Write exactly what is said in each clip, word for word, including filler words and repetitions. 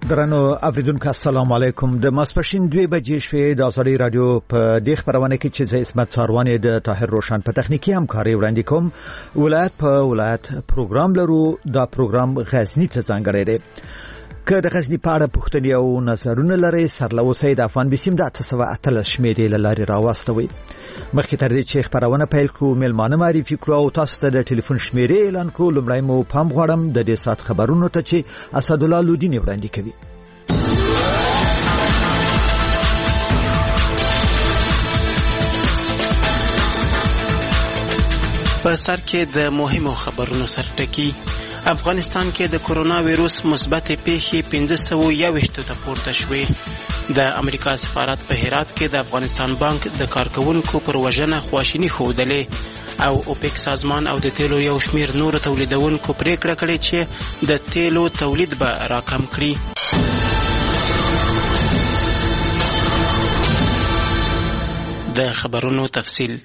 درنو اوریدونکو السلام علیکم. د ماسپښین دوه بجې شوې د ازادي رادیو په دغه خبرونه کې چې زه اسمت څاروانې د طاهر روشن په تخنیکی همکاري وړاندې کوم. ولایت په ولایت پروګرام لرو. دا پروګرام غزنی ته ځانګړی دی. که د غزنی په اړه پوښتنې او نظرونه لرئ سرلوسي د افغان بسیم د اته سوه اتلس شمیرې له لارې راوستوئ. مخکې تر دې چې خبرونه پیل کړو ملمانه معرفي کړو او تاسو ته د ټلیفون شمیرې اعلان کړو. لومړی مو پام غواړم د دې سات خبرونو ته چې اسدالله لودین وړاندې کوي. په سر کې د مهمو خبرونو سرټکی. افغانستان کې د کرونا وایروس مثبت پیښې پنځه سوه یوویشت ته پورته شوې. د امریکا سفارت په هرات کې د افغانستان بانک د کارکونکو پر وژنه خواشیني ښودلې او اوپک سازمان او د تیلو یو شمیر نور تولیدونکو پریکړه کړې چې د تیلو تولید به راکم کړي. د خبرونو تفصیل.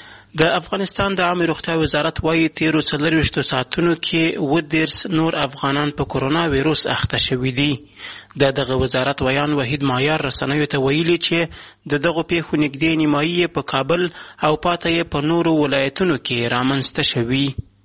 د افغانستان د عامه روغتیا وزارت وايي تیرو څلرویشتو ساعتونو کې اووه دېرش نور افغانان په کرونا وایروس اخته شوي دي. د دغه وزارت ویان وحید معیار رسنیو ته ویلي چې د دغو پیښو نږدې نیمایي په کابل او پاته یې په نورو ولایتونو کې رامنځته شوي.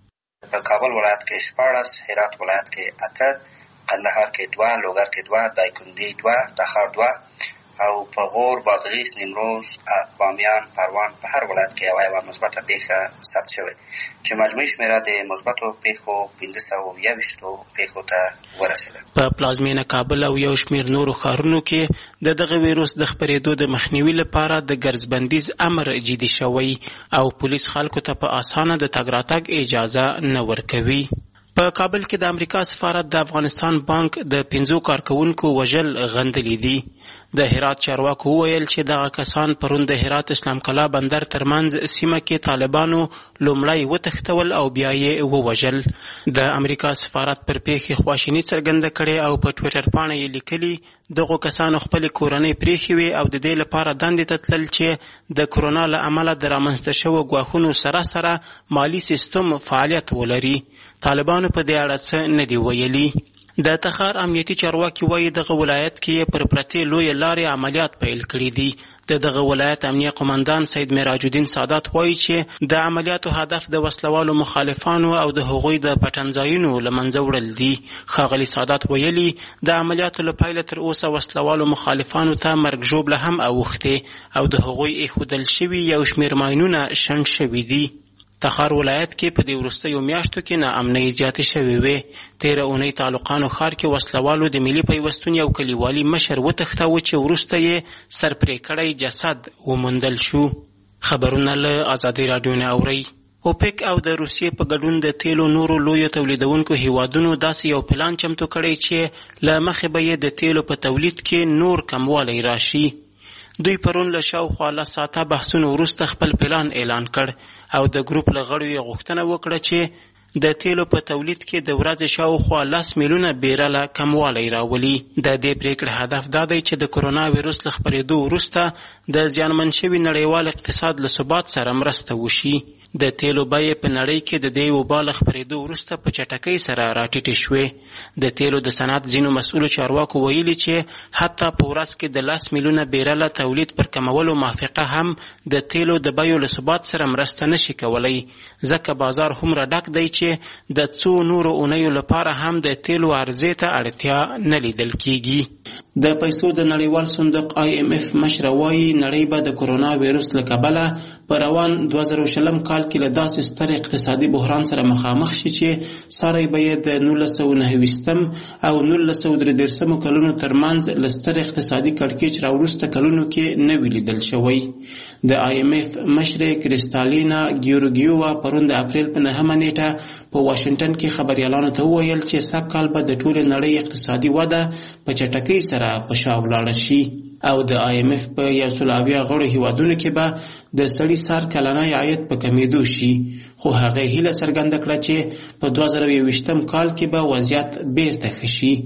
په کابل ولایت کې شپاړس، هرات ولایت کې اته، قندهار کې دوه، لوګر کې دوه، دایکنډي دوه، تخار دوه او په غور، بادغیس، نیمروز، بامیان، پروان په هر ولایت کې یوه یوه مثبته پیښه ثبت شوې چې مجموعي شمېره د مثبتو پیښو پنځه سوه یوویشتو پیښو ته ورسېده. په پلازمینه کابل او یو شمېر نورو ښارونو کې د دغه ویروس د خپرېدو د مخنیوي لپاره د ګرځبندیز امر جدي شوی او پولیس خلکو ته په اسانه د تګ راتګ اجازه نه ورکوي. په کابل کې د امریکا سفارت د افغانستان بانک د پنځو کارکونکو وژل غندلي دي. د هرات چارواکو وویل چې دغه کسان پرون د هرات اسلام کلا بندر ترمنځ سیمه کې طالبانو لومړی وتښتول او بیا یې ووژل. د امریکا سفارت پر پیښې خواشیني څرګنده کړې او په ټویټر پاڼه یې لیکلي دغو کسانو خپلې کورنۍ پرېښې وې او د دې لپاره دندې ته تلل چې د کرونا له امله د رامنځته شوو ګواښونو سره سره مالي سیستم فعالیت ولري. طالبانو په دې اړه څه نه دي ویلي. د تخار امنیتي چارواکي وایي دغه ولایت کې پر پرتې لویې لارې عملیات پیل کړي دي. د دغه ولایت امنیه قماندان سید معراج الدین سادات وایي چې د عملیاتو هدف د وسلوالو مخالفانو او د هغوی د پټنځایونو له منځه وړل دي. ښاغلي سادات ویلي د عملیاتو له پیله تر اوسه وسلوالو مخالفانو ته مرګ ژوبله هم اوښتې او د هغوی ایښودل شوي یو شمېر ماینونه شنډ شوي دي. تخار ولایت کې په دې وروستیو میاشتو کې ناامنۍ زیاتې شوې وې. تېره اونۍ تعلقانو ښار کې وسلوالو د ملي پیوستون یو کلیوالي مشر وتښتاوه چې وروسته یې سر پرې کړی جسد وموندل شو. خبرونه له ازادي راډیو نه اورئ. اوپک او د روسیې په ګډون د تیلو نورو لویو تولیدونکو هیوادونو داسې یو پلان چمتو کړی چې له مخې به یې د تیلو په تولید کې نور کموالی راشي. دوی پرون له شاوخوا لس ساعته بحثونو وروسته خپل پلان اعلان کړ او د ګروپ له غړو یې غوښتنه وکړه چې د تیلو په تولید کې د ورځې شاوخوا لس میلیونه بیرله کموالی راولي. د دې پریکړې هدف دا دی چې د کرونا ویروس له خپرېدو وروسته د زیانمن شوي نړیوال اقتصاد له ثبات سره مرسته وشي. د تیلو بیې په نړۍ کې د دې وبا له خپرېدو وروسته په چټکۍ سره راټیټې شوې. د تیلو د صنعت ځینو مسؤلو چارواکو ویلي چې حتی په ورځ کې د لس میلیونه بیرله تولید پر کمولو موافقه هم د تیلو د بیو له ثبات سره مرسته نشي کولی، ځکه بازار هومره ډک دی چې د څو نورو اونیو لپاره هم د تیلو عرضې ته اړتیا نه لیدل کیږي. د پیسو د نړیوال صندوق آی ایم اف مشره وایي نړۍ به د کرونا ویروس له کبله په روان دوه زره شلم کال کې له داسې ستر اقتصادي بحران سره مخامخ شي چې ساری به یې د نولس سوه نهه ویشتم او نولس سوه درې دېرشمو کلونو ترمنځ له ستر اقتصادي کړکېچ راوروسته کلونو کې نه وي لیدل شوی. د آی ایم اف مشره کریستالینا ګیورګیووا پرون د اپریل په نهمه نیټه په واشنګټن کې خبریالانو ته وویل چې سږ کال به د ټولې نړۍ اقتصادي وده په چټکۍ سره په شا ولاړه شي او د آی ایم اف په یو سل اویا غړو هیوادونو کې به د سړي سر کلنی عاید په کمیدو شي، خو هغه هیله څرګنده کړه چې په دوه زره یوویشتم کال کې به وضعیت بیرته ښه شي.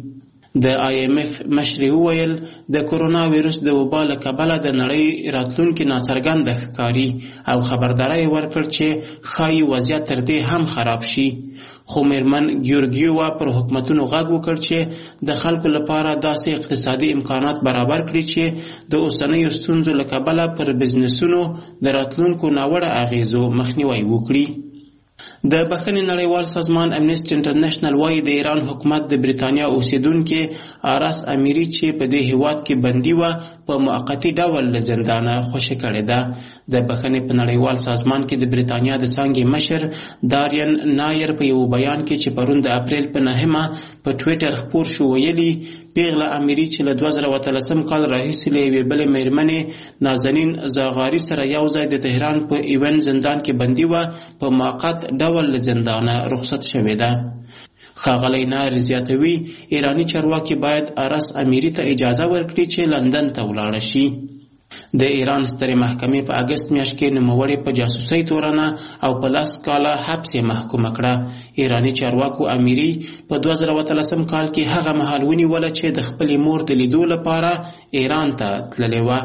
د آی ایم اف مشر وویل د کورونا وایروس د وبا له کبله د نړۍ راتلونکي ناڅرګنده ښکاري او خبرداری ورکړ چې ښایي وضعیت تر دې هم خراب شي. خو میرمن ګیورګیووا پر حکومتونو غږ وکړ چې د خلکو لپاره داسې اقتصادي امکانات برابر کړي چې د اوسنیو ستونزو له کبله پر بزنسونو د راتلونکو ناوړه اغیزو مخنیوی وکړي. د بخښنې نړیوال سازمان امنیسټي انټرنیشنل وایي د ایران حکومت د بریتانیا اوسیدونکي آراس امیری چې په دې هیواد کې بندي وه په موقتي ډول له زندانه خوشي کړې ده. د بخښنې په نړیوال سازمان کې د بریتانیا د څانګې مشر دارین نایر په یو بیان کې چې پرون د اپریل په نهمه په ټویټر خپور شو ویلي پیغله امیری چې له دوه زره اتلسم کال راهیسې له یوې بلې میرمنې نازنین زاغاري سره یو ځای د تهران په ایون زندان کې بندي وه په موقت ډول له زندانه رخصت شوې ده. ښاغلی نایر زیاتوي ایراني چارواکي باید آراس امیری ته اجازه ورکړي چې لندن ته ولاړه شي. د ایران سترې محکمې په اګست میاشت کې نوموړې په جاسوسۍ تورنه او په لس کاله حبس یې محکومه کړه. ایراني چارواکو امیری په دوه زره اتلسم کال کې هغه مهال ونیوله چې د خپلې مور د لیدو لپاره ایران ته تللې وه.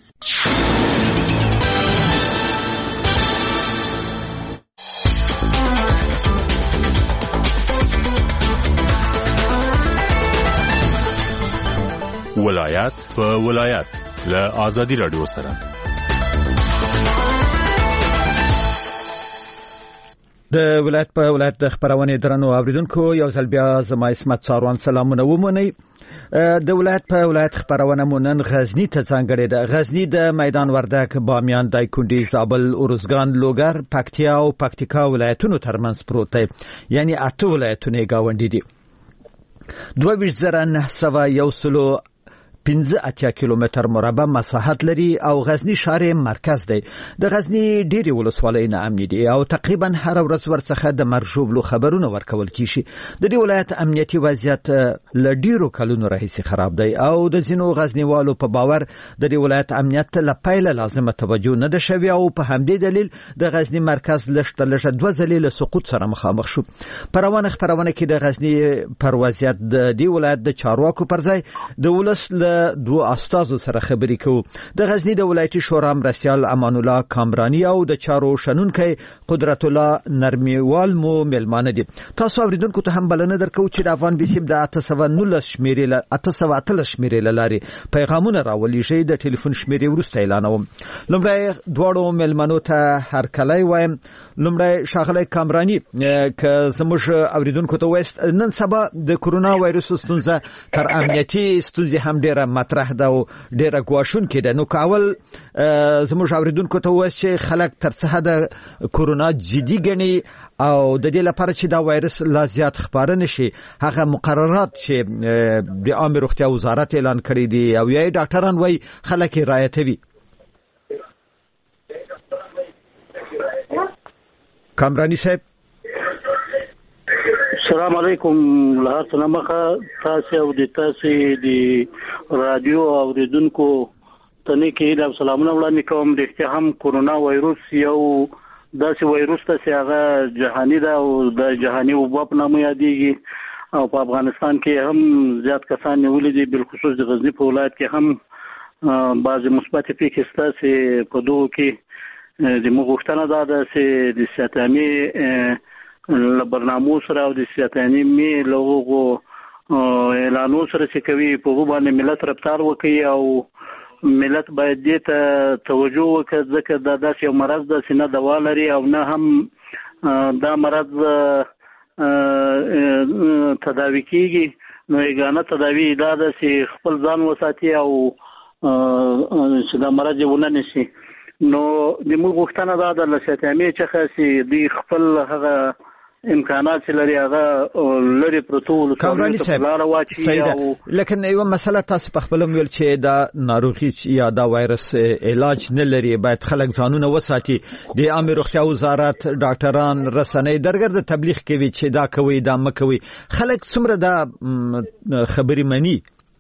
ولایت په ولایت له آزادی رادیو سره د ولایت په ولایت د خبرونه درنو اوریدونکو یو ځل بیا زما اسمت څاروان سلامونه ومنئ. د ولایت په ولایت خبرونه مونن غزنی ته ځانګړې ده. غزنی د میدان وردک، بامیان، دایکنډي، زابل، ارزګان، لوګر، پکتیا او پکتیکا ولایتونو ترمنځ پروت دی، یعنی اته ولایتونه گاونډي دي. دوه ویشت زره نه سوه یو سلو پنځه اتیا کیلومتر مربع مساحت لري او غزنی ښار مرکز دی. د غزنی ډېری ولسوالۍ نه امني دي او تقریبا هر ورځ ورڅخه د مرګ ژوبلو خبرونه ورکول کیږي. د دې ولایت امنیتي وضعیت له ډېرو کلونو راهیسې خراب دی او د ځینو غزنیوالو په باور د دې ولایت امنیت له پیله لازمه توجه نه ده شوې او په همدې دلیل د غزنی مرکز لږ تر لږه دوه ځلې له سقوط سره مخامخ شو. په روانه خبرونه کې د غزنی پر وضعیت د دې ولایت د چارواکو پر ځای د ولس له دوه استادو سره خبرې کوو. د غزنی د ولایتي شورا مرستیال امان الله کامرانی او د چارو شنونکي قدرت الله نرمیوال مو ملمانه دي. تاسو اوریدونکو ته هم بلنه درکو چې د افغان بي سي د اته سوه نولس شمیرې له اته سوه اتلس شمیرې لاري پیغامونه راولېږي. د ټلیفون شمیرې ورسته اعلانوم. لومړی دواړو ملمنو ته هر کله وایم. لومړی شاغلی کامرانی که زموږ اوریدونکو ته وایست نن سبا د کورونا وایرس ستونزه تر امنیتي ستونزې هم ډیره مطرح ده او ډیره ګواښونکې ده. نو کاول زموږ اوریدونکو ته وایست چې خلک تر څه حده کورونا جدي ګڼي او د دې لپاره چې دا وایرس لا زیات خپاره نشي هغه مقررات چې د عامه روغتیا وزارت اعلان کړی دي او یې ډاکټران وایي خلک یې رعایتوي. کامرانی صاحب السلام علیکم. له هر څه نه مخه تاسو او د تاسو د رادیو اوریدونکو ته نیکی د سلامونه وړاندې کوم. د احتمام کورونا وایروس یو داسې وایروس ته چې هغه جهاني ده او د جهاني وبا په نامه یادېږي او په افغانستان کې هم زیات کسان نیولي دي، بالخصوص د غزنی په ولایت کې هم بعضې مثبت پیښې شته چې په دغو کې د موږ غوښتنه دا ده چې د صحتیاني له برنامو سره او د صحتیاني له هغو اعلانو سره چې کوي په هغو باندې ملت رفتار وکړي او ملت باید دې ته توجه وکړي ځکه دا داسې یو مرض ده چې نه دوا لري او نه هم دا مرض تداوي کیږي. نو یګانه تداوي دا ده چې خپل ځان وساتي او چې دا مرض یې ونه نیسي. نو د موږ غوښتنه دا ده له صحتیاني څخه چې دوی خپل هغه امکانات چې لري هغه لري پروتو کامرانی صاحب لیکن یو مسله تاسو په خپل ویل چې دا ناروغي یا دا وایرس علاج نه لري، باید خلک ځانونه وساتي. د عامه روغتیا وزارت ډاکټران رسنۍ درګرد تبلیغ کوي چې دا کوي دا مکوي. خلک څومره دا خبرې مني؟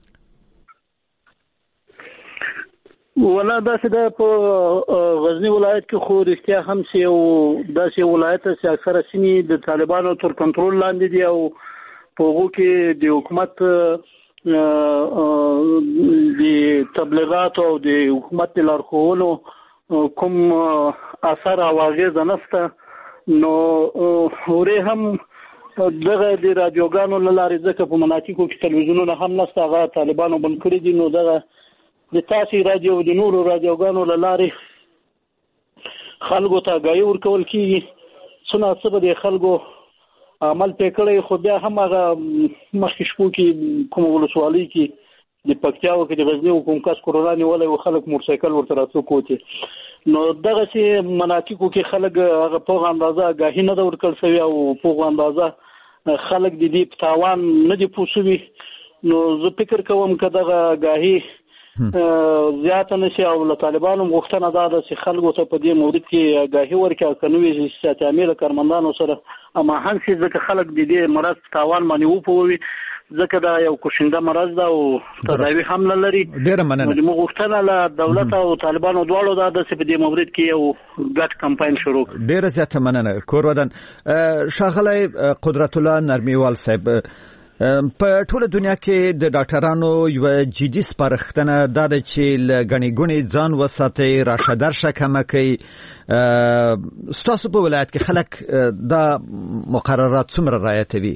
ولا داسې ده په غزنی ولایت کې خو رښتیا هم چې یو داسې ولایت چې اکثره سیمې د طالبانو تر کنټرول لاندې دي او په هغو کې د حکومت د تبلیغات او د حکومت لارښوونو کوم اثر او اغیزه نشته. نو ورې هم دغه د رادیوګانو له لارې ځکه په مناطقو کې تلویزیونونه هم نشته، هغه طالبانو بند کړي دي. نو دغه د تاسې رادیو د نورو رادیوګانو له لارې خلکو ته آګاهي ورکول کېږي. څه ناڅه به د خلکو عمل پې کړی، خو بیا هم هغه مخکې شپو کې کومه ولسوالۍ کې د پکتیاو کې د غزني کوم کس کورونا نیولی و، خلک موټرسایکل ورته راڅوک وتې. نو دغسې مناطقو کې خلک هغه پوغه اندازه آګاهي نه ده ورکړل شوې او پوغه اندازه خلک د دې په تاوان نه دي پوه شوي. نو زه فکر کوم که دغه آګاهي زیاته نشي او له طالبانو غوښتنه دا ده چې خلکو ته په دې مورد کې آګاهي ورکړي، که نه وي سیاست عامل کارمندانو سره هماهنګ شي، ځکه خلک د دې مرض تاوان باندې وپوهوي، ځکه دا یو کوشنده مرض ده او تداوي هم نه لري. ډېره مننه. موږ غوښتنه له دولت او طالبانو دواړو دا ده چې په دې مورد کې یو ګډ کمپاین شروع کړي. ډېره زیاته مننه. کورودن ښاغلی قدرت الله نرمیوال صاحب، په ټوله دنیا کې د ډاکټرانو یو جدي سپارښتنه دا ده چې له ګڼې ګوڼې ځان وساتئ، راشه درشه کمه کړئ. ستاسو په ولایت کې خلک دا مقررات څومره رعایتوي؟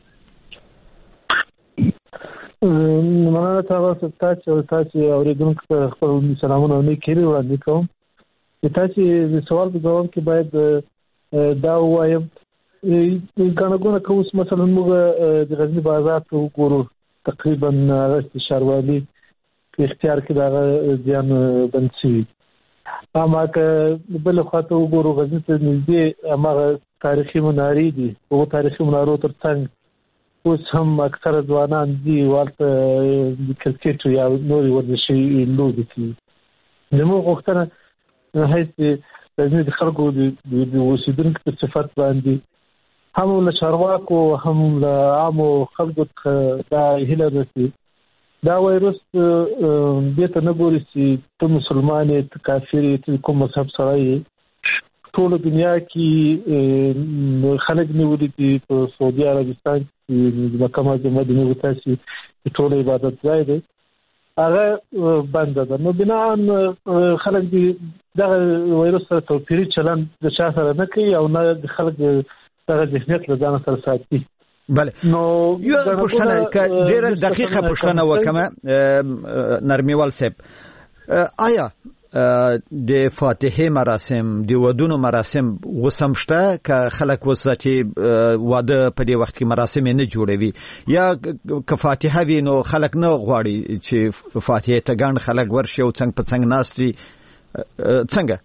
مننه تاسو ته چې تاسو اوریدونکو ته خپل سلامونه نیکي وړاندې کوم. تاسو د سوال په جواب کې باید دا وایم ګڼه که اوس مثلا موږ د غزني بازار ته وګورو، تقریبا شاروالي اختیار کې دغه زیان بند شوي. اما که بل خوا ته وګورو غزني ته نږدې هماغه تاریخي منارې دي، هغو تاریخي منارو تر څنګ اوس هم اکثره ځوانان دي والته د کرکټ یا نورې ورزشي لوبې کوي. زموږ غوښتنه حیث غزني د خلکو د اوسېدونکو په صفت باندې هم له چارواکو هم له عامو خلکو څخه دا هیله ده چې دا وایرس دې ته نه ګوري چې ته مسلمان یې، ته کافر یې، ته کوم مذهب سره یې. ټوله دنیا کې خلک نیولي دي په سعودي عربستان کې د مکه معظمه د نیولو تاسې ټوله عبادت ځای دی، هغه بنده ده. نو بناءً خلک دغه وایرس سره توپیري چلند د چا سره نه کوي او نه د خلک دغه ذهنیت له ځان سره ساتي. بله. نو یو پوښتنه که ډېره دقیقه پوښتنه وکړم نرمیوال صاحب، آیا د فاتحې مراسم د ودونو مراسم اوس هم شته که خلک اوس چې واده په دې وخت کې مراسم نه جوړوي، یا که فاتحه وي نو خلک نه غواړي چې فاتحې ته ګڼ خلک ورشي او څنګ په څنګ ناست وي؟ څنګه؟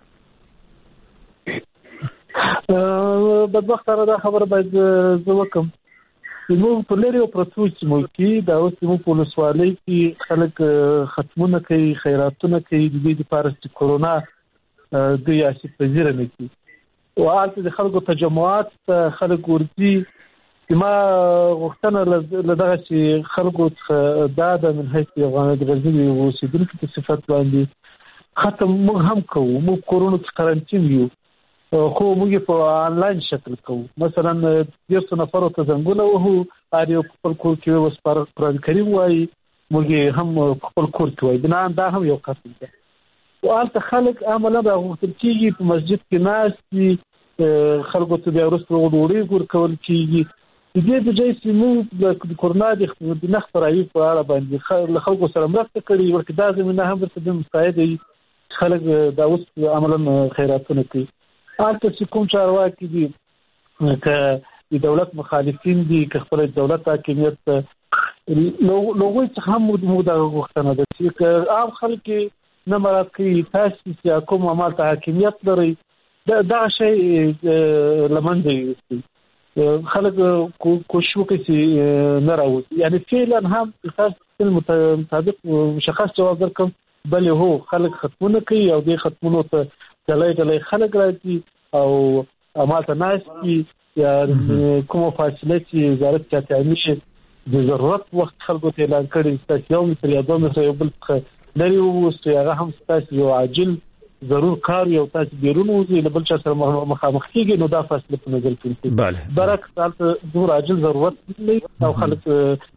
بدبختانه دا خبره باید زه وکړم. زموږ په لرې او پرتو سیمو کې دا اوس زموږ په ولسوالۍ کې خلک ختمونه کوي، خیراتونه کوي، د دې لپاره چې کورونا دوی آسیب پذیره نه کړي. او هلته د خلکو تجمعات خلک ورځي. ما غوښتنه له دغه چې خلکو څخه دا ده من حیث د غزني اوسېدونکو په صفت باندې ختم موږ هم کوو، موږ کورونو کې قرنطین یو، خو موږ په آنلاین شکل کوو. مثلا دیرسو نفرو ته زنګونه وهو، هر یو په خپل کور کې اوس قرآن کریم وایي، موږ هم په خپل کور کې وایي. بناً دا هم یو قسم ده. او هلته خلک عملا راغوښتل کېږي په مسجد کې ناست دي، خلکو ته بیا وروسته ډوډۍ ورکول کېږي. د دې د ځای چې موږ د کورونا د نه خپراوي په اړه باندې له خلکو سره مرسته کړې، ورکې دا زمینه هم ورته مستعده وي خلک دا اوس عملا خیراتونه کوي. هلته چې کوم چارواکي دي که د دولت مخالفین دي که خپل دولت حاکمیت لوګوي څخه هم موږ دغه غوښتنه ده چې که عام خلک نه مراعات کوي، تاسو چې کوم عمل ته حاکمیت لرئ دغه شی له منځه یوسئ. خلک کوشش وکړي چې نه راوځي. یعنې فعلا هم تاسو مطابق مشخص جواب درکړم، بلې هو خلک ختمونه کوي او دې ختمونو ته ډلې ډلې خلک راځي او همالته ناست دي. یا کومه فاصله چې وزارت چاته امنیت د ضرورت وخت خلکو ته اعلان کړی چې یو متر یا دوه متر یو بل څخه لري ووسو، هغه هم تاسو یو عاجل ضرور کار یو تاسو بیرون وځي له بل چا سره مخامخ کیږي، نو دا فاصله په نظر کې نیسي. برعکس حالت ډېر عاجل ضرورت دی او خلک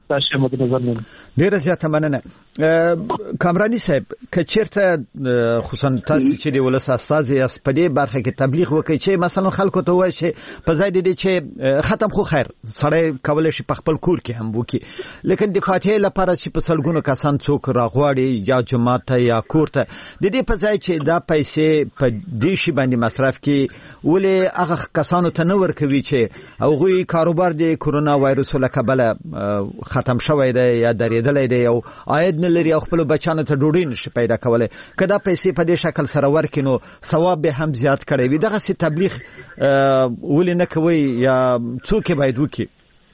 دا شی مد نظر نه. ډیره زیاته مننه. کامرانی صاحب کچیرته خصوصا تاسو چې د ولس استاد یې په دې برخه کې تبلیغ وکړي چې مثلا خلکو ته وایي چې په ځای دې چې ختم خو خیر سړی کولای شي په خپل کور کې هم وکړي، لیکن د فاتحې لپاره چې په سلګونو کسان څوک راغواړي یا جماعت ته یا کور ته، د دې په ځای چې دا پیسې په دې شی باندې مصرف کړي ولې هغه کسانو ته نه ورکوي چې هغوی کاروبار د کورونا وایرس له کبله ختم شوی دی یا درېدلی دی او عاید نه لري او خپل بچانو ته ډوډۍ نشي پیدا کولی، که دا پیسې په دې شکل سره ورکړي نو ثواب به هم زیات کړی وي. دغسې تبلیغ ولې نه کوئ یا څوک یې باید وکړي؟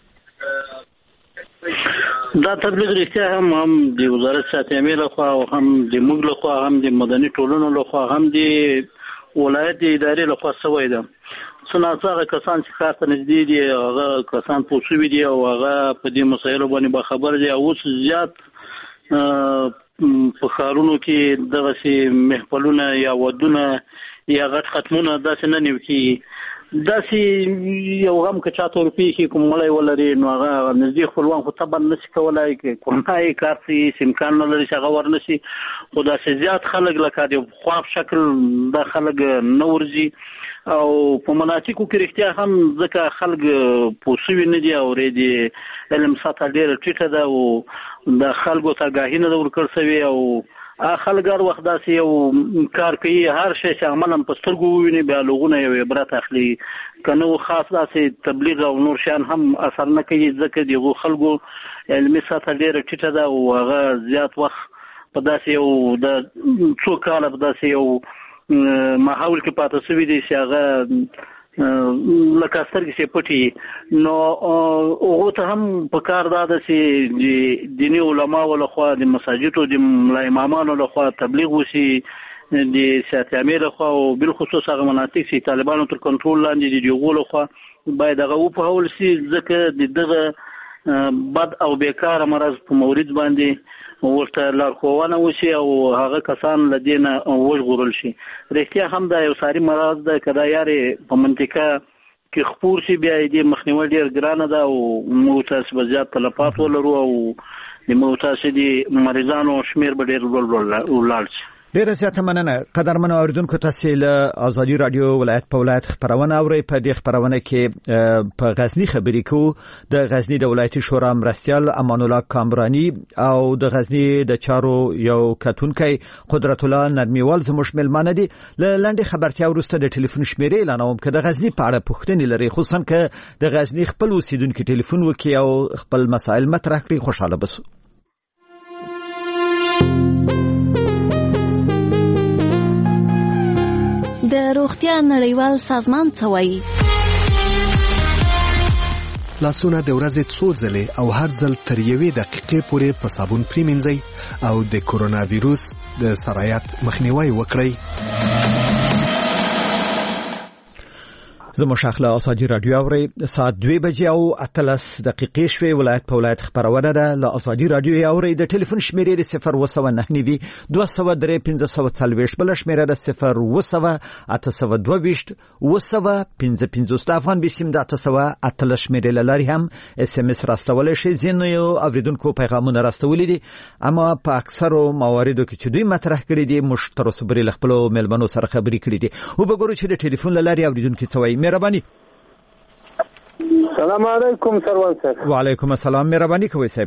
دا تبلیغ رښتیا هم هم د وزارت ساتنې لخوا او هم د موږ لخوا هم د مدني ټولنو لخوا هم د ولایت ادارې لخوا شوی ده. څنګه هغه کسان چې ښار ته نږدې دي هغه کسان پوه شوي دي او هغه په دې مسایلو باندې باخبر دي او اوس زیات په ښارونو کې دغسې محفلونه یا ودونه یا غټ ختمونه داسې نه نیول کېږي. داسې یو غم که چاته ورپېښ شي کوم مړی ولري نو هغه نږدې خپلوان خو طبعا نشي کولی، کورونا یې کار څه امکان نه لري چې هغه ورنشي، خو داسې زیات خلک لکه د خواب شکل دا خلک نه ورځي او په مناطقو کې رښتیا هم ځکه خلک پوه شوي نه دي او د علم سطحه ډېره ټیټه ده او د خلکو ته آګاهي نه ده ورکړل شوې او خلک هر وخت داسې یو کار کوي هر شی چې عملاً په سترګو وویني بیا لغونه یو عبرت اخلي، که نه خاص داسې تبلیغ او نور شیان هم اثر نه کوي ځکه د هغو خلکو علمي سطحه ډېره ټیټه ده او هغه زیات وخت په داسې یو د څو کاله په داسې یو ماحول کې پاتې شوي دي چې هغه لکه سترګې چې پټي نو هغو ته هم په کار دا ده چې د دیني علماو لخوا د مساجدو د ملا امامانو لخوا تبلیغ وشي، د سیاست عامې لخوا او بالخصوص هغه مناطق چې طالبانو تر کنټرول لاندې دي د هغو لخوا باید هغه وپوهول شي ځکه د دغه بد او بیکاره مرض په مورد باندې ورته لارښوونه وشي او هغه کسان له دې نه وژغورل شي. رښتیا هم دا یو ساري مرض ده، که دا یارې په منطقه کې خپور شي بیا یې دې مخنیوی ډېر ګرانه ده او موږ تاسې به زیات تلفات ولرو او د موږ تاسې د مریضانو شمېر به ډېر ولاړ شي. ډیره زیاته مننه. قدرمنو اوریدونکو تاسو له ازادي رادیو ولایت په ولایت خبرونه اورئ. په دې خبرونه کې په غزنی خبرې کوو. د غزنی د ولایتي شورا مرستیال امان الله کامرانی او د غزنی د چارو یو کتونکي قدرت الله نرمیوال زموږ ملمانه دي. لاندې خبرتیا وروسته د ټلیفون شمیرې اعلانوم که د غزنی په اړه پوښتنې لري، خصوصا که د غزنی خپل اوسیدونکو ټلیفون وکړي او خپل مسائل مطرح کړي، خوشاله بسو. د روغتیا نړیوال سازمان څه وایي؟ لاسونه د ورځې څو ځلې او هر ځل تر یوې دقیقې پورې په صابون پریمنځئ او د کورونا ویروس د سرایت مخنیوي وکړئ. زموږ شاخله ازادي رادیو اوري ساعت دوه بجې او اتلس دقیقې شوي. ولایت په ولایت خبرونه ده. له ازادي رادیو اوري د ټلیفون شمیرې صفر و سو نه نوي دوه سو درې پنځه سو څلوېښت، بل شمیره ده صفر و سو اته سو دوه ویشت و سو پنځه پنځوس. د افغان بسیم د اته سو اتلس شمیرې لاري هم اس ام اس راستول شي. ځینو اوریدونکو پیغامونه راستولي دي اما په اکثرو مواردو کې چې دوی مطرح کړي دي مشترک صبري خپل ملمنو سره خبرې کړي دي. او وګورو چې د ټلیفون لاري اوریدونکو څه وایي. مهرباني. سلام علیکم سروان صاحب. وعلیکم السلام. مهرباني کوئ صاحب.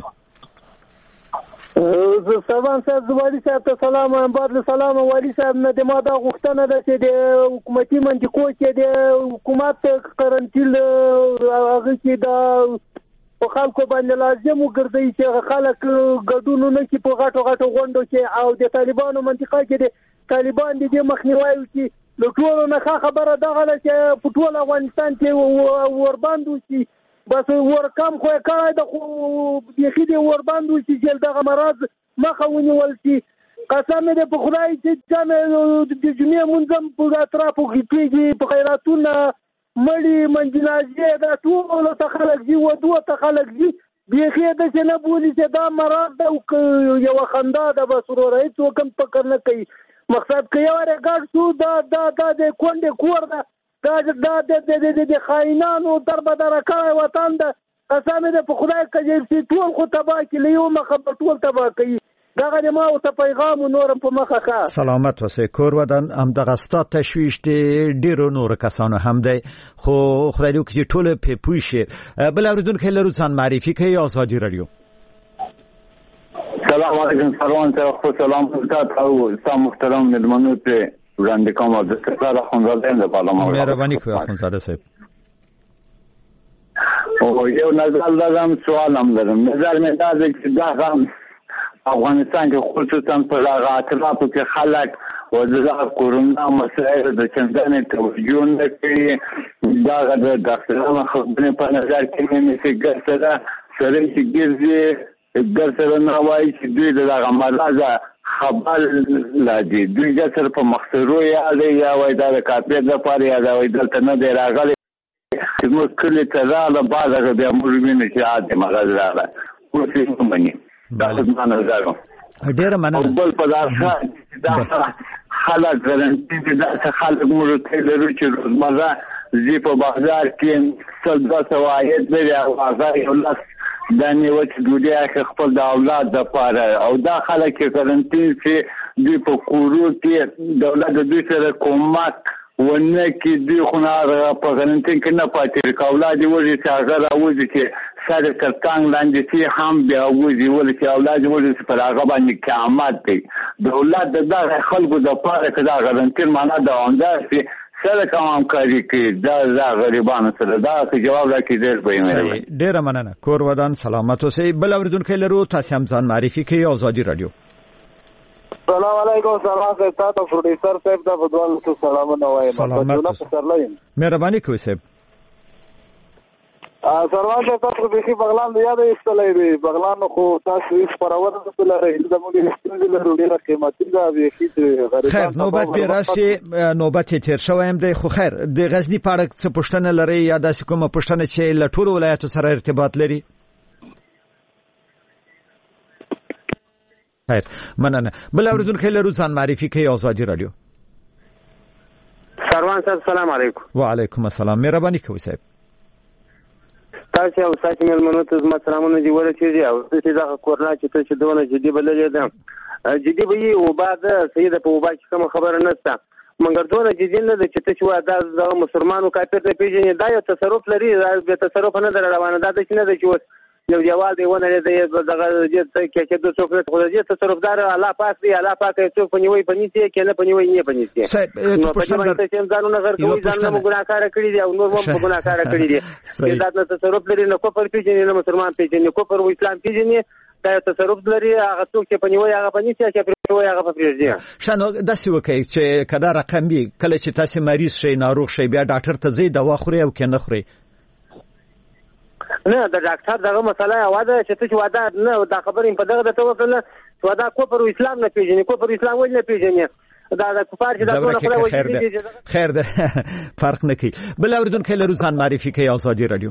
سروان صاحب زوالی صاحب ته سلام. بعد سلام والی صاحب نه د ما دا غوښتنه ده چې د حکومتي منطقو کې د حکومت قرنطین هغه کې دا په خلکو باندې لازم وګرځي چې خلک ګډون نه کوي په غټو غټو غونډو کې او د طالبانو منطقه کې د طالبان د مخنیوي کوي. له ټولو نه خبره دغه ده چې په ټول افغانستان کې ورباندې شي بس ورکم خو یې کړی ده خو بیخي دې ورباندې شي چې دغه مرض مخه ونیول شي. قسم دې په خدای چې جامع د جمعې منظم په اطرافو کې کېږي په خیراتونه مړي منجنازې دا ټولو ته خلک ځي ودو ته خلک ځي بیخي ده چې نه بولي چې دا مرض ده یوه خندا ده بس وروره هېڅوک هم فکر نه کوي. مقصد که یو رګړ شو دا دا دا د کونډې کور ده دا دا د خاینانو در بدره کړی وطن ده قسم دې په خدای کې چې ټول خو تبا کې لیو مخه ټول تبا کوي دغه ما او ته پیغام نورم په مخه کا سلامت اوسې کور ودان هم دغه ستا تشويش دې ډیرو نور کسانو هم دی خو خدای دې چې ټول په پوي شي بل اوریدونکو لرو ځان معرفي کوي آزادي رادیو سلام علیکم سلام ته سلام ستاسو او سم محترم ملمنو ته وړاندې کوم د ستاسو خونځل د پارلمان مهرباني کوي خونځاده صاحب او یو نظر لرم سوال هم لرم نظر مې دا دی چې دا هم افغانستان کې خصوصا په هغه اطرافو کې خلک وزیر کورونا مسایل د چندانې توجه نه کوي دا د ډاکټرانو خبرې په نظر کې مې چې ګرځره سره چې ګرځي ګرځره نه وایي چې دوی دغه مرزه خبر لادي دوی ګرځره په مخسرو یا یا وای دا د کاپیټ لپاره یا دا وای دلته نه دی راغلی موږ کلی ته راغله بعد هغه بیا موږ وینو چې عادي مرز راغله اوس یې ومني دا زمانه زارو ډیر مننه بل په داسه دا خلک ګرانټي دي دا خلک موږ ته لرو چې روزمره زی په بازار کې څل داسه وایي دی او بازار یو لاس د نیوت دوی خپل د اولاد د پاره او دا خلک ګرانټي چې دوی په کورو کې دولت د دوی سره کومک ونه کې دوی خو نه په ګرانټي کې نه پاتې اولاد وږي چې هغه راوځي چې سره کتان لاندې چې هم بیا وځي ول چې اولاد وځي چې پر هغه باندې قیامت دی دولت دغه خلکو د پاره کدا غرانټي معنا دا انداز چې سره کوم کاری کې دا دا غریبانو سره دا جواب راکړي ډېر به مې ډېر مننه کور ودان سلامت اوسئ بل اوریدونکو لرو تاسو هم ځان معرفي کوي آزادي رادیو السلام علیکم سلام تاسو پروډوسر صاحب دا بدوال تو سلامونه وایم سلامت مهرباني کوئ صاحب سروان ته تاسو به کې بغلان د یاد ایستلې دی بغلان خو تاسو هیڅ پرور نه لري زموږ ستونزې له ډیره قیمتي ده به کې غریب خیر نوبت به راشي نوبت تیر شوم دی خو خیر د غزنی پارک څه پښتنه لري یا داسې کومه پښتنه چې له ټولو ولایتو سره ارتباط لري خیر مننه بل اوریدونکو لرو ځان معرفي کوي آزادي رادیو سروان صاحب سلام علیکم وعلیکم السلام مهرباني کوئ صاحب تاسو او ساتي ملمنو ته زما سلامونه دی ورته او چې دا کورونا چې ته چې دونه جدي بللې ده جدي به او بعد سیده په وبا کې کوم خبره نشته مګر دونه جدي نه ده چې ته چې دا مسلمانانو کافر ته پیژنې دا یو تصرف لري دا تصرف نه در روانه ده چې نه ده چې یو دیوال دی ونه دی دغه چې کې د څوک ته خدای تصرفدار الله پاک دی الله پاک څوک پنیوي پنيسي کې نه پنیوي نه پنيسي نو په دې باندې چې ځانونه غر کوي ځانونه ګناکار کړی دی او نور هم ګناکار کړی دی دا د تصرف لري نو کوپر پیژنې نه مسلمان پیژنې کوپر و اسلام پیژنې دا تصرف لري هغه څوک چې پنیوي هغه پنيسي چې پنیوي هغه پرېږدي شنو داسې وکړي چې کدا رقم وي کله چې تاسو مریض شي ناروغ شي بیا ډاکټر ته زی دوا خوري او کې نه خوري نه د ډاکټر دغه مسله واده چې ته واده نه دا خبرې په دغه د توفل واده کوپر اسلام نه پیژنې کوپر اسلام ولې نه پیژنې دا د کفار چې دا ټول خبره خیر ده فرق نه کوي بل اوریدونکو لرو ځان معرفي کوي آزادي رادیو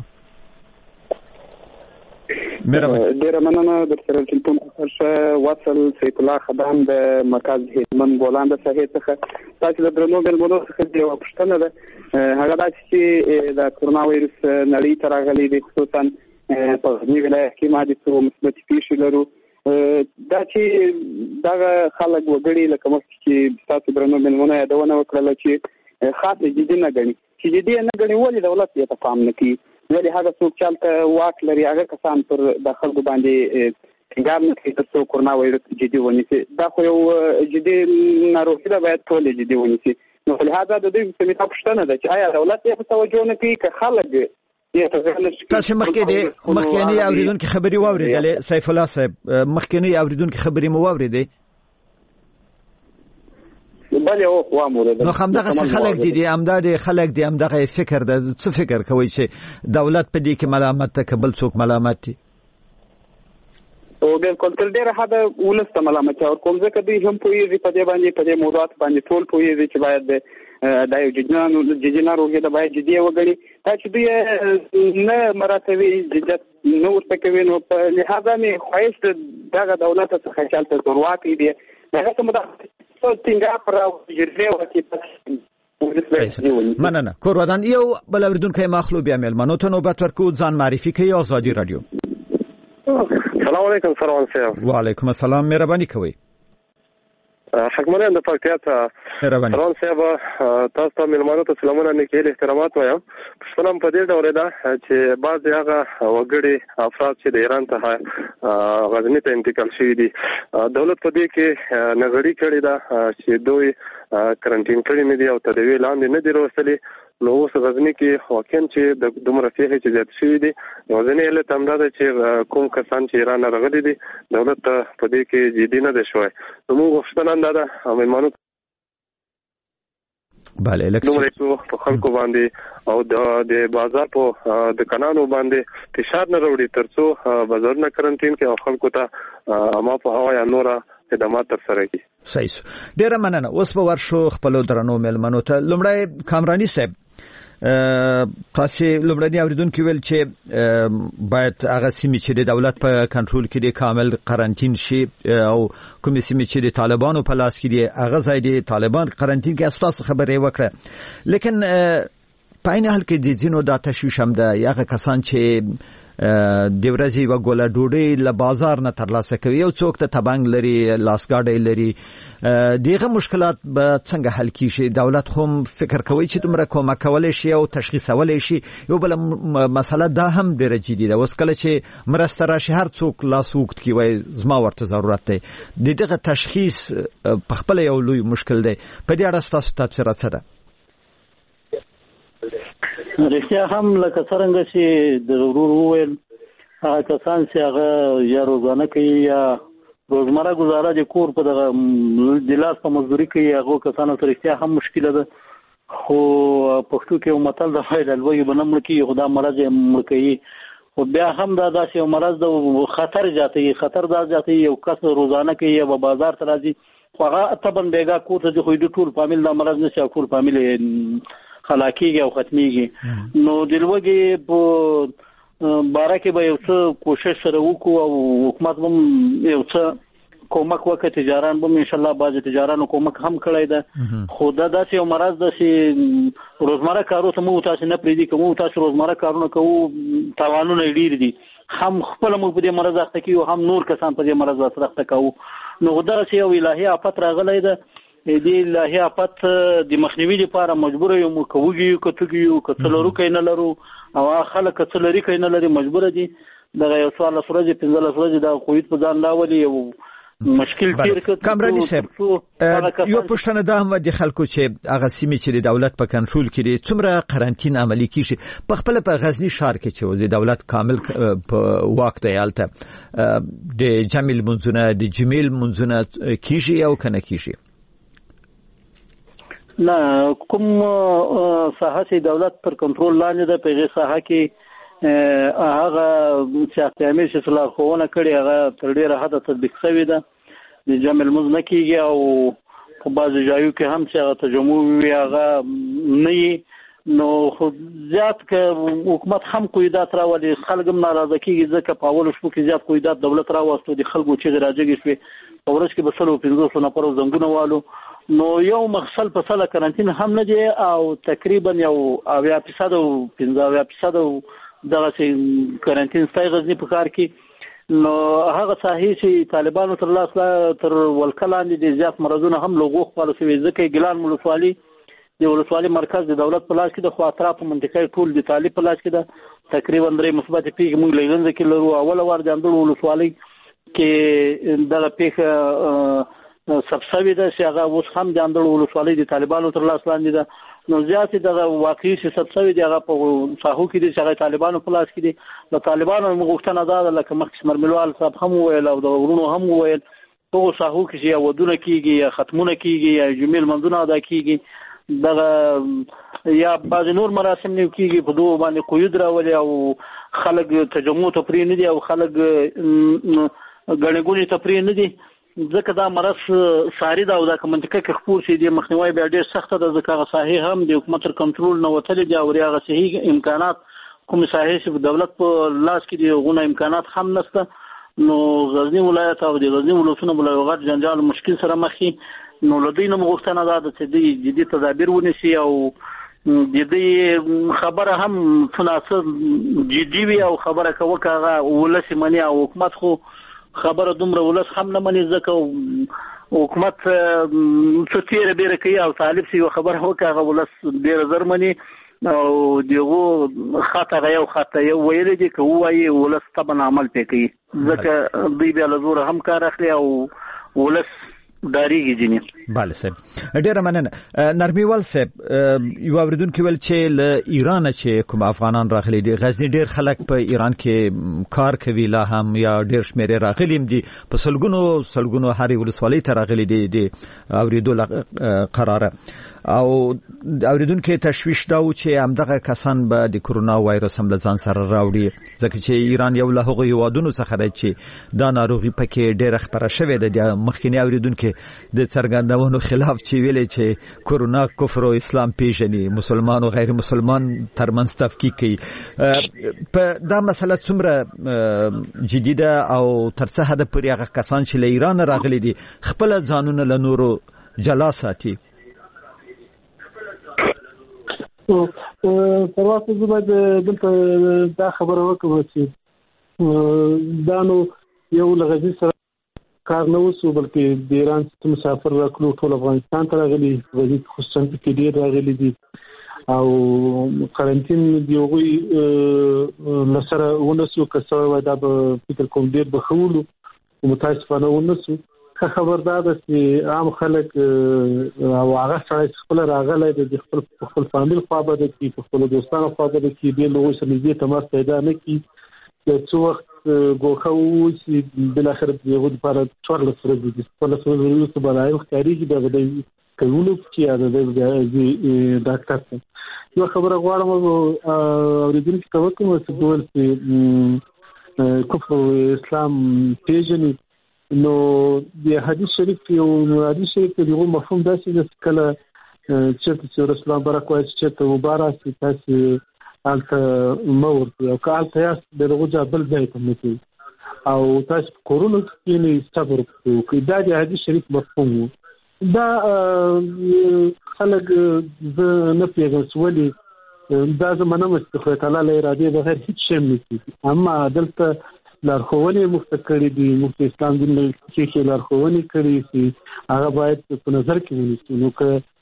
ډیره مننه د سره ټلیفون څخه وصل سیف الله خدام د مرکز هلمند بولان د ساحې څخه تاسو د درنو ملمنو څخه یو پوښتنه ده هغه دا چې د کورونا وایرس نړۍ ته راغلی دی خصوصا په غزنی ولایت کې ما د څو مثبت پیښې لرو دا چې دا خلک وګړي لکه مخکې چې تاسو درنو ملمنو یادونه وکړه چې خاصه جدي نه غني چې جدي نه غني ولې دولت یې ته پام نه کوي ولې هغه څوک چې واک لري هغه کسان پر د خلکو باندې څنګه نه کوي چې کورونا وایرس جدي ونیسي دا خو یو جدي ناروغي ده باید ټول جدي ونیسي نو په لحاظ د دې په میتا پښتنه ده چې آیا دولت یې په توجه نه کوي که خلک تاسو مخکې دي مخکې نه اوریدونکو خبري واوریدلې سیف الله صاحب مخکې نه اوریدونکو خبري مو واوریدې بله او قوامو نو همدغه خلک دي دي امداد خلک دي امدغه فکر د څه فکر کوي چې دولت په دې کې ملامت ته قبل څوک ملامت دي او بالکل تر ډیره حد ولسته ملامت او کوم ځکه دوی هم پوهیږي په دې باندې په دې موضوعات باندې ټول پوهیږي چې باید دا یو جديانو جدينا روغه د باید جدي وګړي دا چې دوی نه مراتبي جديت نو ورته کوي نو په لحاظ مې خواهش دغه دولت څخه چلته ضرورت دی دغه څه مده څنګه پر جرګه وکړي مننه کور ودان یو بل اوریدونکو مخلو بیا ملمنو ته نوبت ورکو ځان معرفي کوي آزادي رادیو. السلام علیکم سروان صاحب. وعلیکم السلام، مهرباني کوئ. حکمران د پکتیا ته سروان صاحب تاسو ته ملمنو ته سلامونه نیکه احترامات وایم. پښتنم په دې ډول ده چې بعض هغه وګړي افراد چې د ایران ته غزنی ته انتقال شوي دي دولت په دې کې نغړی کړی ده چې دوی کرنټین کړی نه دي او تدوی لاندې نه دي وروستلي. نو اوس غزنی کې واقعا چې د دومره فیه چې زیات شوي دي غزنی علت همدا ده چې کوم کسان چې ایران راغلي دي دولت په دې کې جدي نه دی شوی. نو موږ غوښتنه همدا ده مېلمانو بله دومره په خلکو باندې او د بازار په دکانانو باندې فشار نه راوړي تر څو بازارونه کرنټین کې او خلکو ته اما په هوا یا نوره خدمات تر سره کی. صحیح. ډیره مننه. اوس به ورشو خپل درنو ملمنو ته. لمړی کامرانی صاحب تاسو لمړنی اوریدونکو ویل چې باید هغه سیمې چې د دولت په کنټرول کې د کامل قرنټین شي او کوم سیمې چې د طالبانو په لاس کې دي هغه ځای د طالبان قرنټین کې اساس خبرې وکړه. لیکن په عین حال کې د ځینو د تشویش هم ده هغه کسان چې د ورځې و ګوله ډوډۍ له بازار نه ترلاسه کوي او څوک ته تبنګ لري لاسګاډي لري دغه مشکلات به څنګه حل کیږي؟ دولت هم فکر کوي چې دومره کومک کولای شي او تشخیصولای شي. یو بل مسله دا هم ډیره جدي ده اوس کله چې مرسته راشي هر څوک لاس وکړي کی وای زما ورته ضرورت دی دغه تشخیص په خپل یو لوی مشکل دی. په دې اړه تاسو تفسیرات څه ده؟ رښتیا هم لکه څنګه چې د ورور وویل هغه کسان چې هغه یا روزانه کوي یا روزمره گزاره د کور په دغه د لاس په مزدوري کوي هغه کسانو سره رښتیا هم مشکله ده. خو پښتو کې یو متل د فایل الوی بنم لکی خدا مرض مړ کوي خو بیا هم دا داسې یو مرض د خطر زیاتوي. خطر دا زیاتوي یو کس روزانه کوي یا بازار ته راځي خو هغه طبعا بیګا کور ته خو د ټول فامیل دا مرض نشي ټول فامیل خلاکیږي او ختميږي. نو دلوګي په باره کې به یو څه کوشش سره وکړو او حکومت هم یو څه کومک وکړي. تجاران به ان شاء الله بعض تجارانو کومک هم کړی ده. خو دا داسې یو مرض ده چې روزمره کارو ته مو تاسو نه پریدي کوم تاسو روزمره کارونه کوو تاوانونه ډیر دي هم خپل مو په دې مرض اخته کیو هم نور کسان په دې مرض اخته کوو. نو دا چې یو الهي آفت راغلی ده دې الهي آفت د مخنیوي لپاره مجبور یو مو کوږي کتګیو کتلرو کین لرو او خلک کتلری کین لري مجبور دي دغه یو سوال سره چې پنځله سره د کووډ په ځان لاولي یو مشکل تیر کړ. کامرانی صاحب یو پښتنه د هم د خلکو چې هغه سیمې چې د دولت په کنټرول کې دي څومره قرنټین عملی کیږي په خپل په غزنی ښار کې چې د دولت کامل په وخت دی الته د جمیل منځونه د جمیل منځونه کیږي او کنه کیږي؟ نه کوم ساحه چې دولت پر کنټرول لاندې ده په هغه ساحه کې هغه چې احتیامي چې صلاح خوونه کړي هغه تر ډیره حد تطبیق شوی ده. د جمع المز نه کیږي او په بعض ځایو کې هم چې هغه تجمع وي هغه نه نو خو زیات ک حکومت هم قیادت راولي خلک هم ناراضه کیږي ځکه په اول شپو کې زیات قیادت دولت راوستو د خلکو چې راځي شوی په ورځ کې بسلو پنځه سو نفر زنګونه والو. نو یو مخصل په ساله کرنټین هم نه دی او تقریبا یو اویا فیصد او پنځه اویا فیصد دغه چې کرنټین ستای غزنی په کار کې. نو هغه صحیح چې طالبانو تر لاس تر ولکلاندې د زیات مرزونه هم لوغو خپل شوی ځکه ګلان مولوسوالي د ولسوالي مرکز د دولت په لاس کې د خو اطراف منطقې ټول د طالب په لاس کې ده تقریبا درې مثبت پیګ موږ لګنځ کې لرو. اول ور د اندړ ولسوالي کې دغه پیګ سبسوي ده چې هغه اوس هم د اندړ ولسوالۍ د طالبانو تر لاس لاندې ده. نو زیات دغه واقعي چې سبسوي دی هغه په ساحو کې دي چې هغه طالبانو په لاس کې دي. د طالبانو مغوښتنه ده لکه مخکې مرملوال صاحب هم ویل او د ورونو هم ویل په ساحو کې چې ودونه کیږي یا ختمونه کیږي یا جمیل منځونه ادا کیږي دغه یا بعض نور مراسم نه کیږي په دوه باندې قید راولي او خلک تجمع ته پرې نه دي او خلک غړېګونی ته پرې نه دي ځکه دا مرض ساری دا او دا منطقه کې خپور شي د مخنیوي بیا ډېر سخت ده ځکه صحیح هم د حکومت کنټرول نه وتلې دی او هغه صحیح امکانات کوم صحیح چې دولت په لاس کې دی غوونه امکانات هم نشته. نو غزنی ولایت او د غزنی ولایتونو بلغت جنجال مشکل سره مخ نو لدینه مغوښتنه ده چې د جدي تدابیر ونیسي او د دې خبره هم تناسب جدي وي او خبره کوکه ولسی منی او حکومت خو خبره دومره ولس هم نه مني ځکه حکومت څه تیر بیره کوي او طالب سی خبره وکړه ولس ډیر زر مني او دغه خاطر یو خاطر یو ویل دي که وایي ولس طبعا عمل پکې ځکه دوی بیا له زور هم کار اخلي او ولس داریږي جنې bale صاحب ډیر مننه نرمیوال صاحب یو اوریدونکو ول چې له ایران چې کوم افغانان راغلي دي غزنی ډیر خلک په ایران کې کار کوي لا هم یا ډیر شمیر راغلي دي په سلګونو سلګونو هاري ولسوالۍ ته راغلي دي د اوریدو قراره او اوریدونکو تشویش دا و چې همدغه کسان به د کورونا وایرس هم ځان سره راوړي ځکه چې ایران یو له هغو هیوادونو څخه دی چې دا ناروغي پکې ډیره خپره شوې ده د مخکینی اوریدونکو د څرګندونو خلاف چې ویلي چې کورونا کفر او اسلام پیژني مسلمان او غیر مسلمان ترمنځ تفکیک کوي په دا مسله څومره جدي ده او تر څه حد پورې هغه کسان چې له ایران راغلي دي خپل ځانونه له نورو جلا ساتي او پرواته زبد دلته دا خبره وکړه چې دا نو یو لغزي سره کار نه وسو بلکې د ایران څخه مسافر راکلو ټول افغانستان ته راغلي غزي خصوصا کې ډیر راغلي دي او کارانتین دی وګي نصر ونسو کسر وای دا په فکر کوم ډیر بخولو متاسفانه ونسو خبردار ده چې عام خلک او هغه سره خپل راغلي د خپل خپل فامیل خو به د خپل دوستانو خو به د کې د لوي سره دې تماس پیدا نه کی څو وخت ګوخه و چې بل اخر یو د پر څوار سره د خپل سره د بلای خارجي د غوډي کولو چې د ډاکټر یو خبره غواړم او د دې څه کوم چې ډول چې کفر اسلام پیژني نو د حدیث شریف یو حدیث شریف دغه مفهوم داسې د کله چې رسول الله برکت وایي چې مبارک تاسو الته مور او کال تاسو دغه ځبل ځای ته متي او تاسو کورونا کې نه صبر کوئ دا د حدیث شریف مفهوم دا خلک نه پیژني ولې دا زمونه مستخره تعالی له اراده بغیر هیڅ شی نه کوي اما دلته لارښوونې مختکړې دي مفتی اسلام دین چې لارښوونې کړې چې هغه باید په نظر کې ونیسو نو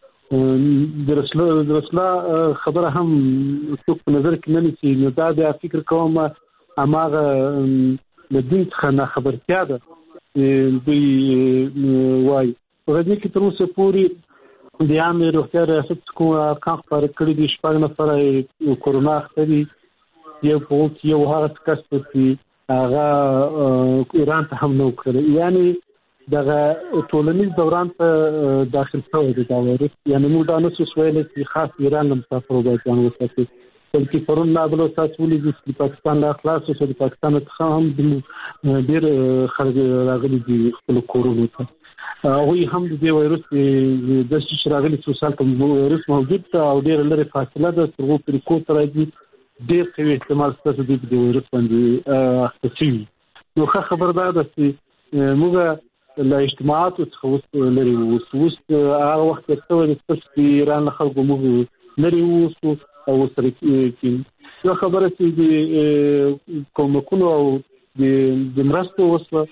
که د رسول الله خبره هم څوک په نظر کې نه نیسي نو دا د فکر کوم اماغه د دین څخه نه خبرتیا ده دوی وایي په دې کې تر اوسه پورې د عامه روغتیا ریاست کوم کار پر کړی دي شپږ نفر کورونا اخلي یو په یو هغه کس چې هغه ایران ته هم نو کړی یعنی دغه ټولنیز دوران ته داخل شوی دی دا وایرس یعنی موږ دا نو څه ویل چې خاص ایران له مسافرو باید ځان وساتي بلکې پرون لا بل تاسو ولې د پاکستان له خلاص او د پاکستان څخه هم ډیر خلک راغلي دي خپل کورونو ته هغه هم د وایرس د شراغلي سوسال ته وایرس موجود ته او ډیر لري فاصله ده تر وو پر کو تر دي ډیر کوي استعمال ستاسو د دې وایرس باندې اختصي نو خبردار ده چې موږ له اجتماعات څخه لري ووس هغه وخت ته د تاسو ایران خلکو موږ لري ووس او سره کې یو خبره چې د کومکونو او د مرستو وسله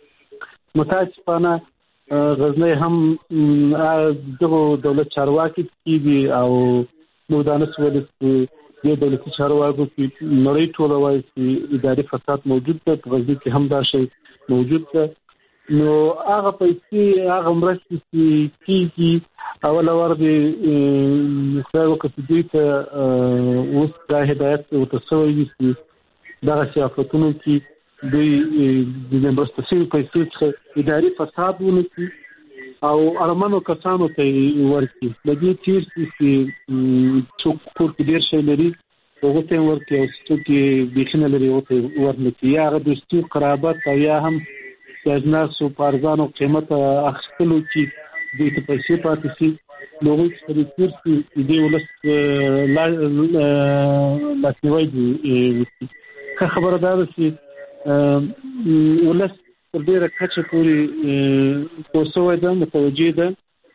متاسفانه غزنی هم دغه دولت چارواکي کیږي او موږ دا نسو ولې د دولتي چارواکو کې نړۍ ټوله وایي چې اداري فساد موجود دی په غزني کې هم دا شی موجود دی نو هغه پیسې هغه مرستې چې کېږي اوله ور د خدای وکړي دوی ته اوس دا هدایت ورته شوی وي چې دغه سیاستونو کې دوی د مرستې شوي پیسې څخه اداري فساد ونکړي او ارمنو کسانو ته ورکړي د دې تیر چې څوک کور کې ډیر شي لري هغه ته ورکړي او څوک بخنه لري او ته ورنکړي یا هغه دوستي قرابت او یا هم د اجناسو پارزانو قیمت اخیستلو کې د پیسې پاتې شي نو هیڅ د تیر چې د ولس لا لاسنیوي دي خبره ده چې ولس په ډیره کچه پورې پوسوي ده متوجه ده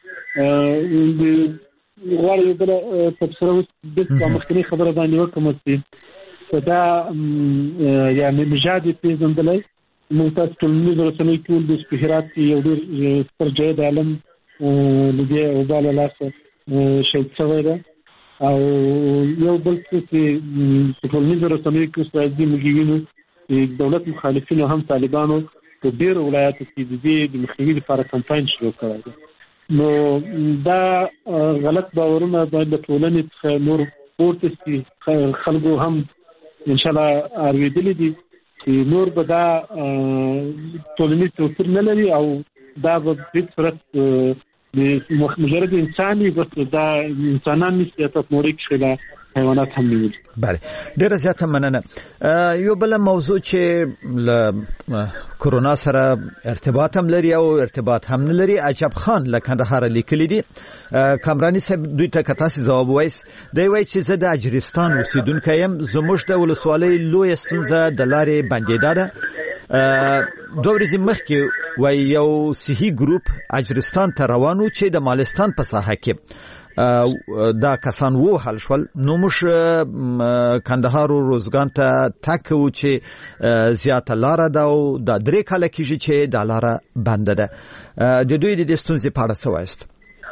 غواړي بل تفسیر د مخکنی خبره باندې وکم چې دا یعنی مجادي پیژندلای موږ تاسو ټول رسنۍ ټول د سپیرات یو ډیر ستر د عالم لدی او بل لاسه شي څوی ده او یو بل څه چې ټول رسنۍ کې ستاسو موږ وینو دولت مخالفینو هم طالبانو په ډیر ولایتو کې د دې د مخنیوي لپاره کمپاین شروع کړی دی نو دا غلط باورونه د ټولنې څخه نور پورته شي خلکو هم ان شاء الله اړیدل دي چې نور به دا ټولنیز توپیر نه لري او دا به په صورت د مجرد انساني بس دا انسانان نشي تاسو نورې کې حیوانات هم نیول. بله ډیره زیاته مننه. یو بل موضوع چې ل کورونا سره ارتباط هم لري او ارتباط هم نه لري عجب خان لکندهار لیکلی دي کامرانی صاحب دوی ته کتاسي جواب وایس دی وای چې زه د اجرستان اوسیدونکو یم زموږ د ولسوالۍ لوی ستونزه د لارې بندیدا ده دوه ورځې مخکې وای یو صحي ګروپ اجرستان ته روانو چې د مالستان په ساحه کې دا کسان وو حل شول نو مش کندهار او روزګان ته تکو چې زیاته لار ده او د درې کال کېږي چې د لار بند ده د دوی د ستونزې په اړه څه وایست؟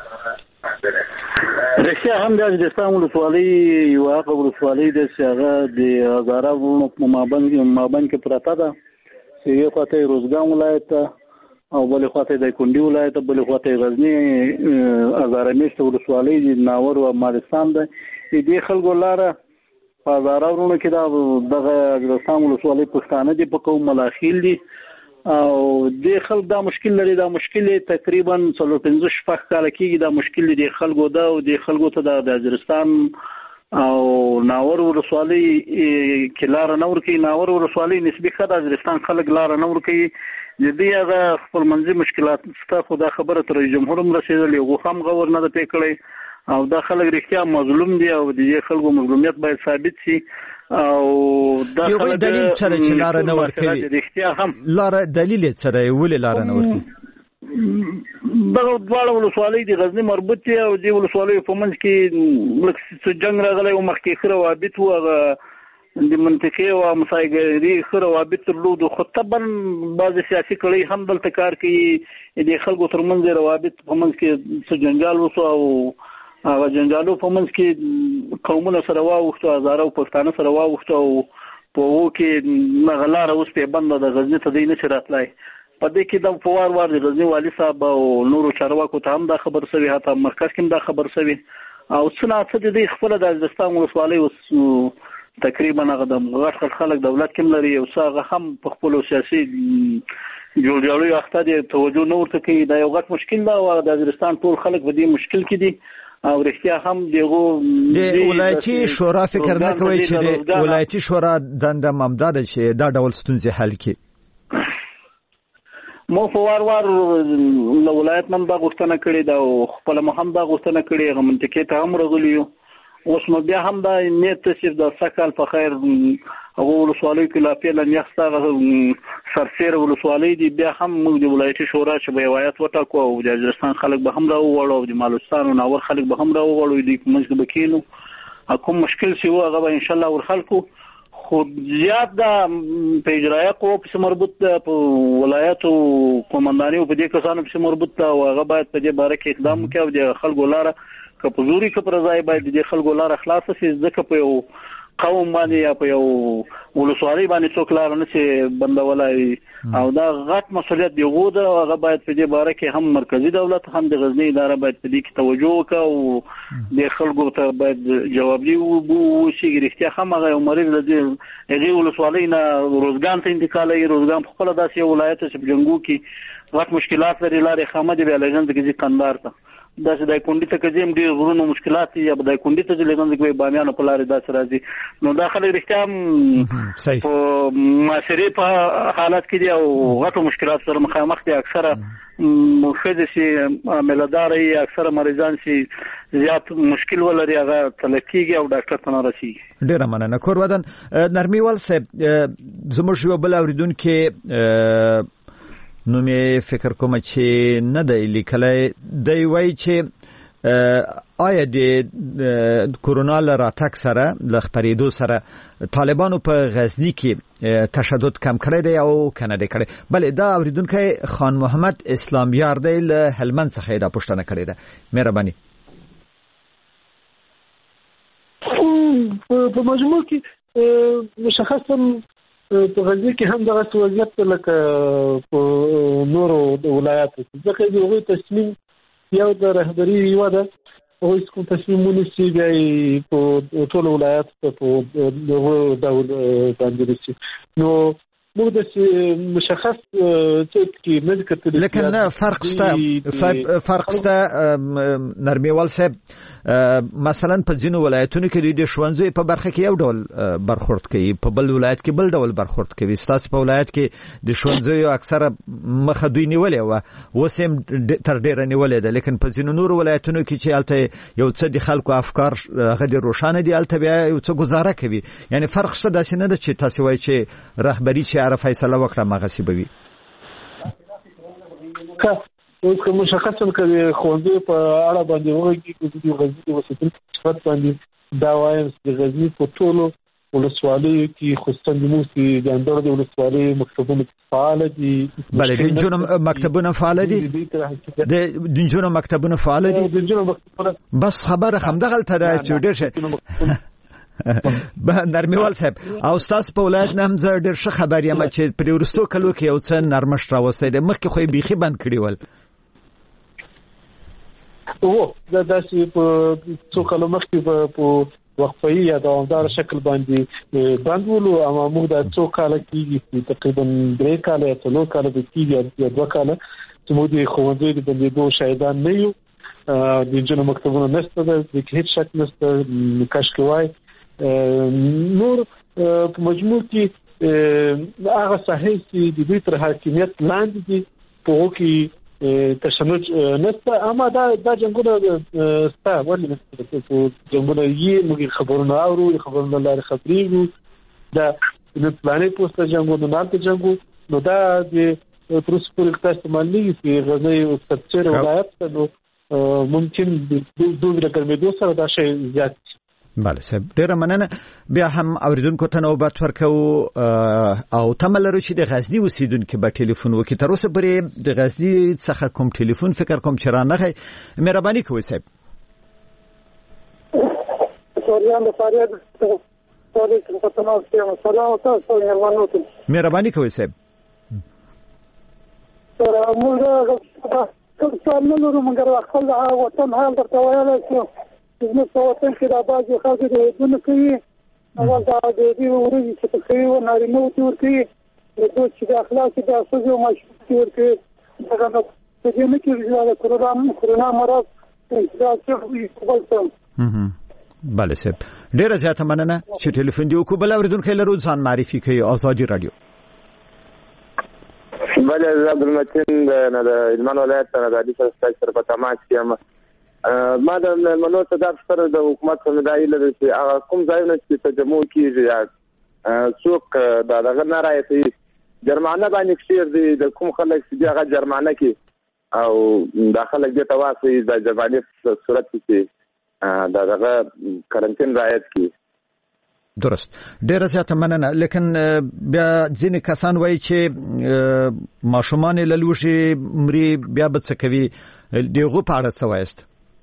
رښتیا هم د اجرستان ولسوالۍ یو هغه ولسوالۍ ده چې هغه د هزاره ورونو په مابین مابین کې پراته ده چې یو خواته روزګان ولایت او بلې خواته د کندي ولایت بلې خواته غزنی هزاره میشت ولسوالۍ د ناور او مالستان ده دې خلکو لاره په هزاره ورونو کې دا دغه اجرستان ولسوالۍ پښتانه دي په کوم ملاخیل دي او د خلک دا مشکل لري دا مشکل تقریبا څلور پنځه شپږ کال کېږي دا مشکل دی خلکو دا او د خلکو ته د اجرستان او ناور ولسوالۍ کې لار نور کې ناور ولسوالۍ نسبي خد اجرستان خلک لار نور کې د دې هغه خپل منځي مشکلات ستاسو دا خبره تر جمهور هم رسیدلې غو هم غور نه د پېکړې او دا خلک رښتیا مظلوم دي او د خلکو مظلومیت باید ثابت شي او دا یو دلیل سره چې لار نه ورکوي رښتیا هم لار دلیل سره ولې لار نه ورکوي دغه دواړه ولسوالۍ د غزنی مربوط دي او د ولسوالۍ په منځ کې لکه جنگ راغلی او مخکې خره وابط و د منطقې او مسایګری خره وابط درلود خو طبعا بعض سیاسي کړي هم دلته کار کوي د خلکو ترمنځ روابط په منځ کې څه جنجال وسو او هغه جنجالو په منځ کې قومونه سره واوښتو هزاره او پښتانه سره واوښتو او په وو کې مغلاره اوس په بند د غزنی ته دی نه راتلای په دې کې د فوار وار د غزنی والی صاحب او نورو چارواکو ته هم دا خبر سوي حتی مرکز کې دا خبر سوي او څنګه څه دي خپل د اجرستان ولسوالۍ اوس تقریبا هغه د غټ خلک دولت کې لري او څنګه هم په خپل سیاسي جوړجاړي وخت د توجه نور ته کې دا یو غټ مشکل دا او د اجرستان ټول خلک په دې مشکل کې دي او رښتیا هم دغه د ولایتي شورا فکر نه کوي چې د ولایتي شورا دنده ممداد شي دا ډول ستونزې حل کړي مو فوار وار له ولایت نن دا غوښتنه کړې دا او خپل هم دا غوښتنه کړې هغه منطقې ته هم راغلیو اوس نو بیا هم دا نیت چې د سکل په خیر هغه ولسوالۍ کې لا پیل نه ښه سرسیر ولسوالۍ دی بیا هم موږ د ولایتي شورا چې به وایات وټاکو او د اجرستان خلک به هم راوړو او د مالستان او ناور خلک به هم راوړو د موږ به کینو کوم مشکل سی و هغه ان شاء الله ور خلکو خو زیات د پیجرایه کو په مربوط په ولایتو قومنداني په دې کسانو په مربوط او هغه باید په دې باره کې اقدام وکړي او د خلکو لاره که په زوري کې پر ځای باید د خلکو لاره خلاص شي ځکه په یو قوم باندې یا په یو ولسوالۍ باندې څوک لار نه شي بندولای او دا غټ مسؤلیت دی غو دا هغه باید په دې باره کې هم مرکزی دولت هم د غزنی اداره باید په دې کې توجه وکړي او د خلکو ته باید جواب دی وو شي رښتیا هم هغه مریض لدی هغه ولسوالۍ نه روزګان ته انتقالي روزګان په خپل داسې ولایت چې جنګو کې غټ مشکلات لري لارې خامه دی بیا لګند کې قندار ته داسې د کونډې ته کځم ډیر ورونو مشکلات یا د کونډې ته لګون د بامیانو په لارې داسې راځي نو داخله رښتیا په معاشري په حالت کې دی او غټو مشکلات سره مخامخ دي اکثره مخده سي عملداري اکثره مریضان سي زیات مشکل ولري هغه تلکیږي او ډاکټر ته نه رسیږي. ډیر مننه کور ودان نرمیوال صاحب زموږ یو بل اوریدونکو نو می فکر کوم چې نه دی لیکلای دی وای چې آیا د کورونا لراتک سره ل خبرېدو سره طالبانو په غزنی کې تشدد کم کړی دی او کنه دی کړی بل دا اوریدونکو خان محمد اسلام یار دی له هلمند څخه دا پوښتنه کړې ده مهرباني. په مجموع کې مشخصا په غزنی کې هم دغه وضعیت لکه په نورو ولایاتو ځکه دی هغه تصمیم یو د رهبری یو ده او کوم تصمیمونه چې دی په ټول ولایت په دغه ډول باندې دي نو موږ د مشخص څه کې نه کتل لکه فرق شته فرق شته نرمیوال صاحب مثلا په ځینو ولایتونو کې د شوانځي په برخه کې یو ډول برخورد کوي په بل ولایت کې بل ډول برخورد کوي ستاسو په ولایت کې د شوانځي اکثره مخه دوی نیولې و وسم تر ډیره نیولې ده لیکن په ځینو نور ولایتونو کې چې الته یو څه د خلکو افکار هغه د روشانه دي الته بیا یو څه گزاره کوي یعنی فرق شته داسې نه ده چې تاسو وایي چې رهبری چې عارف فیصله وکړه مغسی بوي او کوم مشخصا کوي خوندې په اړه باندې وایي چې د غزنی وسیتل صفات باندې دا وایم چې غزنی په ټولو ولسوالۍ کې خصوصا د موسی د اندر د ولسوالۍ مکتبونه فعال دي بله د جنونو مکتبونه فعال دي د جنونو مکتبونه فعال دي بس خبره هم دغه ته چې ډېر شي نرمیوال صاحب او تاسو په ولایت نه هم زه ډېر ښه خبر یم چې په ورستو کلو کې یو څه نرمښت راوستي دی مخکې خو یې بیخي بند کړی ول او دا داسې په څو کلو مخکې په وقفي یا دوامدار شکل باندې بند ولو اما موږ د څو کال کې تقریبا درې کال یا څلور کال د کېږي یا دوه کال چې موږ د خوندې د بندېدو شاهدان نه یو د جنو مکتبونو نشته د هیڅ شک نشته کاشکوای نور په مجموع کې هغه صحیح چې د دې تر حاکمیت لاندې دي په کې تشنج نشته اما دا دا جنګونه ستا ولې نشته په جنګونه یې موږ خبرونه اورو خبرونه لاره خبرېږو دا د پلانې پوسټ جنګونه نه ته جنګو نو دا د ترڅو پورې تاسو مالي چې غزنی او ستر ولایت نو ممکن د دوه رقمې سره دا شی زیات بله صاحب ډیره مننه بیا هم اوریدونکو ته نوبت ورکو او تمه لرو چې د غزنی اوسیدونکو به ټلیفون وکړي تر اوسه پورې د غزنی څخه کوم ټلیفون فکر کوم چې را نغی مهرباني کوئ صاحب سوریان د فاریاد مهرباني کوئ صاحب سره موږ څنګه نورو موږ خپل وطن حال درته وایو چې زموږ په وطن کې د بعضې خلکو د هېدونه کوي اول دا د دې ورځې چې په کوي و نارینه ورته ورکوي د دوی چې د اخلاقي د ښځې او ماشومانو ورکوي دغه نو په دې نه کېږي چې د کرونا مرض انتظار کوي بل څه بله صاحب ډېره زیاته مننه چې ټلیفون دې وکړو بل اورېدونکی لرو ځان معرفي کوي ازادي راډیو بله زه عبدالمتین نه د هلمند ولایت نه د علي سره ستاسو سره په تماس کې یم ما د مېلمنو ته دا سره د حکومت څخه دا هیله ده چې هغه کوم ځایونه چې تجمع کېږي یا څوک دا دغه نه راځي جرمانه باندې کښېر دي د کوم خلک چې هغه جرمانه کې او دا خلک دې ته واسي د جرمانې صورت کې دا دغه کرنټین رعایت کړي درست ډیره زیاته مننه لیکن بیا ځینې کسان وایي چې ماشومان له لوشي مري بیا به څه کوي دغه په اړه څه وایست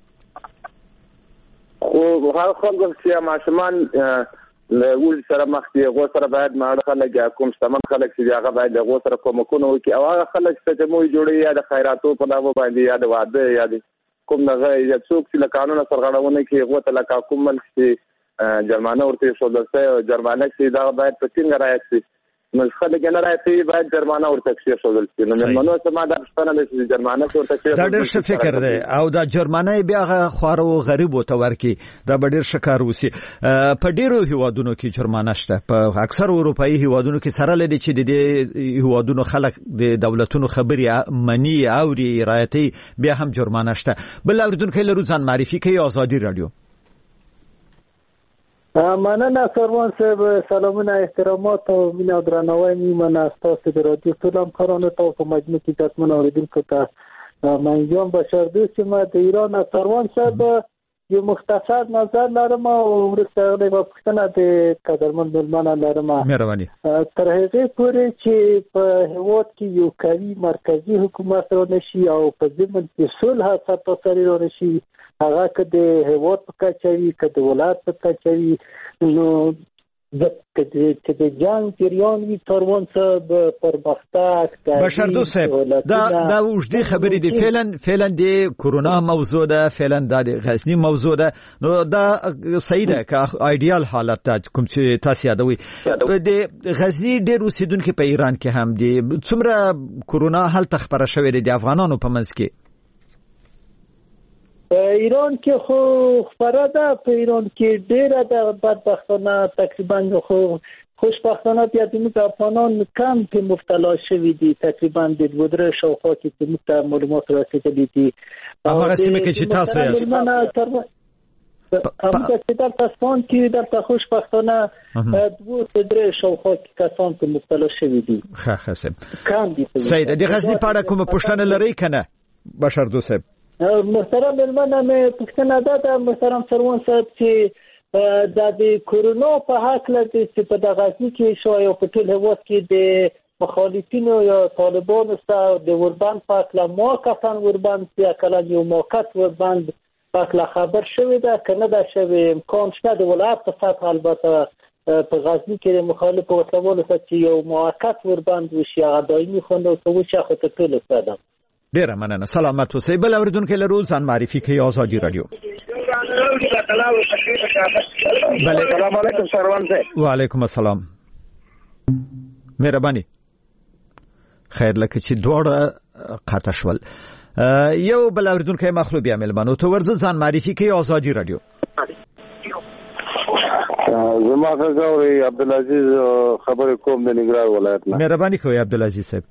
خو هغه خلک چې ماشومان له ول سره مخ دي غو سره باید ماړه خلک یا کوم سامان خلک چې هغه باید غو سره کومکونه وکړي او هغه خلک چې مو جوړي یا د خیراتو په نامه باندې یا د واده یا د کوم دغه یا څوک چې له قانون سره غړونه کې غو ته لکه کوم ملک چې جرمانه ورته شو دلته جرمانه چې دا باید په څنګه راځي نو خلک نه راځي باید جرمانه ورته شي شول شي نو منو سم دا ستنه د جرمانه ورته شي دا ډېر ښه فکر دی او دا جرمانه بیا خوارو غریب وته ورکی دا ډېر شکار وسی په ډیرو هیوادونو کې جرمانه شته په اکثر اروپאי هیوادونو کې سره لدی چې د هیوادونو خلک د دولتونو خبري منی اوري رایتي بیا هم جرمانه شته بل اوریدونکو لرو ځان معرفي کوي آزادي رادیو مننه سروان صاحب سلامونه احترامات او مینا درناوی میمنه از تاسو د رادیو ټول همکارانو ته په مجموع کې تاسو اوریدونکو ته منجام بشر دوست ما د ایران سروان صاحب یو مختصر نظر لرم او ورسته له پښتنه د قدرمن ملمنه لرم مهرباني تر هغه پورې چې په هواد کې یو قوي مرکزی حکومت را نشي او په ضمن کې صلح ساتل سره را نشي هغه که د هواد په کچوي که د ولایت په کچوي نو چې د جنگ جریان وي تروان صاحب پرمختګ بشر دوست صاحب دا دا وجدي خبرې دي فعلا فعلا د کورونا موضوع ده فعلا د غزنی موضوع ده نو دا صحیح ده که ایدیال حالت ده کوم چې تاسو یادوي د غزنی ډېر اوسیدونکو په ایران کې هم دي څومره کورونا حالت خبره شوې ده د افغانانو په منځ کې ایران کې خو خبره ده په ایران کې ډیره د بدبختانه تقریبا خو خوشبختانه بیا د موږ افغانان کم په مبتلا شوي دي تقریبا د دوه درې شاوخوا کې چې موږ معلومات رسیدلي دي هغه سیمه کې چې تاسو یاست همغه چې د پاسپورت کې د خوشبختانه دوه درې شاوخوا کې کسان په مبتلا شوي دي ښه ښه سم کم دي سید د غزنی په اړه کومه پوښتنه لرئ کنه بشر دوست صاحب محترم ملمنه مې پښتنه ده محترم سروان صاحب چې د کورونا په حق لته چې په دغه کې شو یو په ټول هواد کې د مخالفینو یا طالبانو سره د وربند په اړه موقتاً وربند یا کله یو موقت وربند په اړه خبر شوی ده کنه دا شوی امکان شته د ولایت په سطح البته په غزنی کې مخالف وسلوال سره چې یو موقت وربند وشي هغه دایمي خوندو ته وشي خو ته ټول ساده ډیره مننه سلامت اوسئ بل اوریدونکو له روز ځان معرفي کوي آزادي رادیو بله سلام علیکم سروان صاحب وعلیکم السلام مهرباني خیر لکه چې دوړه قاطع شول یو بل اوریدونکو مخلوب یا ملمنو تو ورځ ځان معرفي کوي آزادي رادیو زما غوړي عبدالعزيز خبر کوم د نګران ولایت نه مهرباني کوي عبدالعزيز صاحب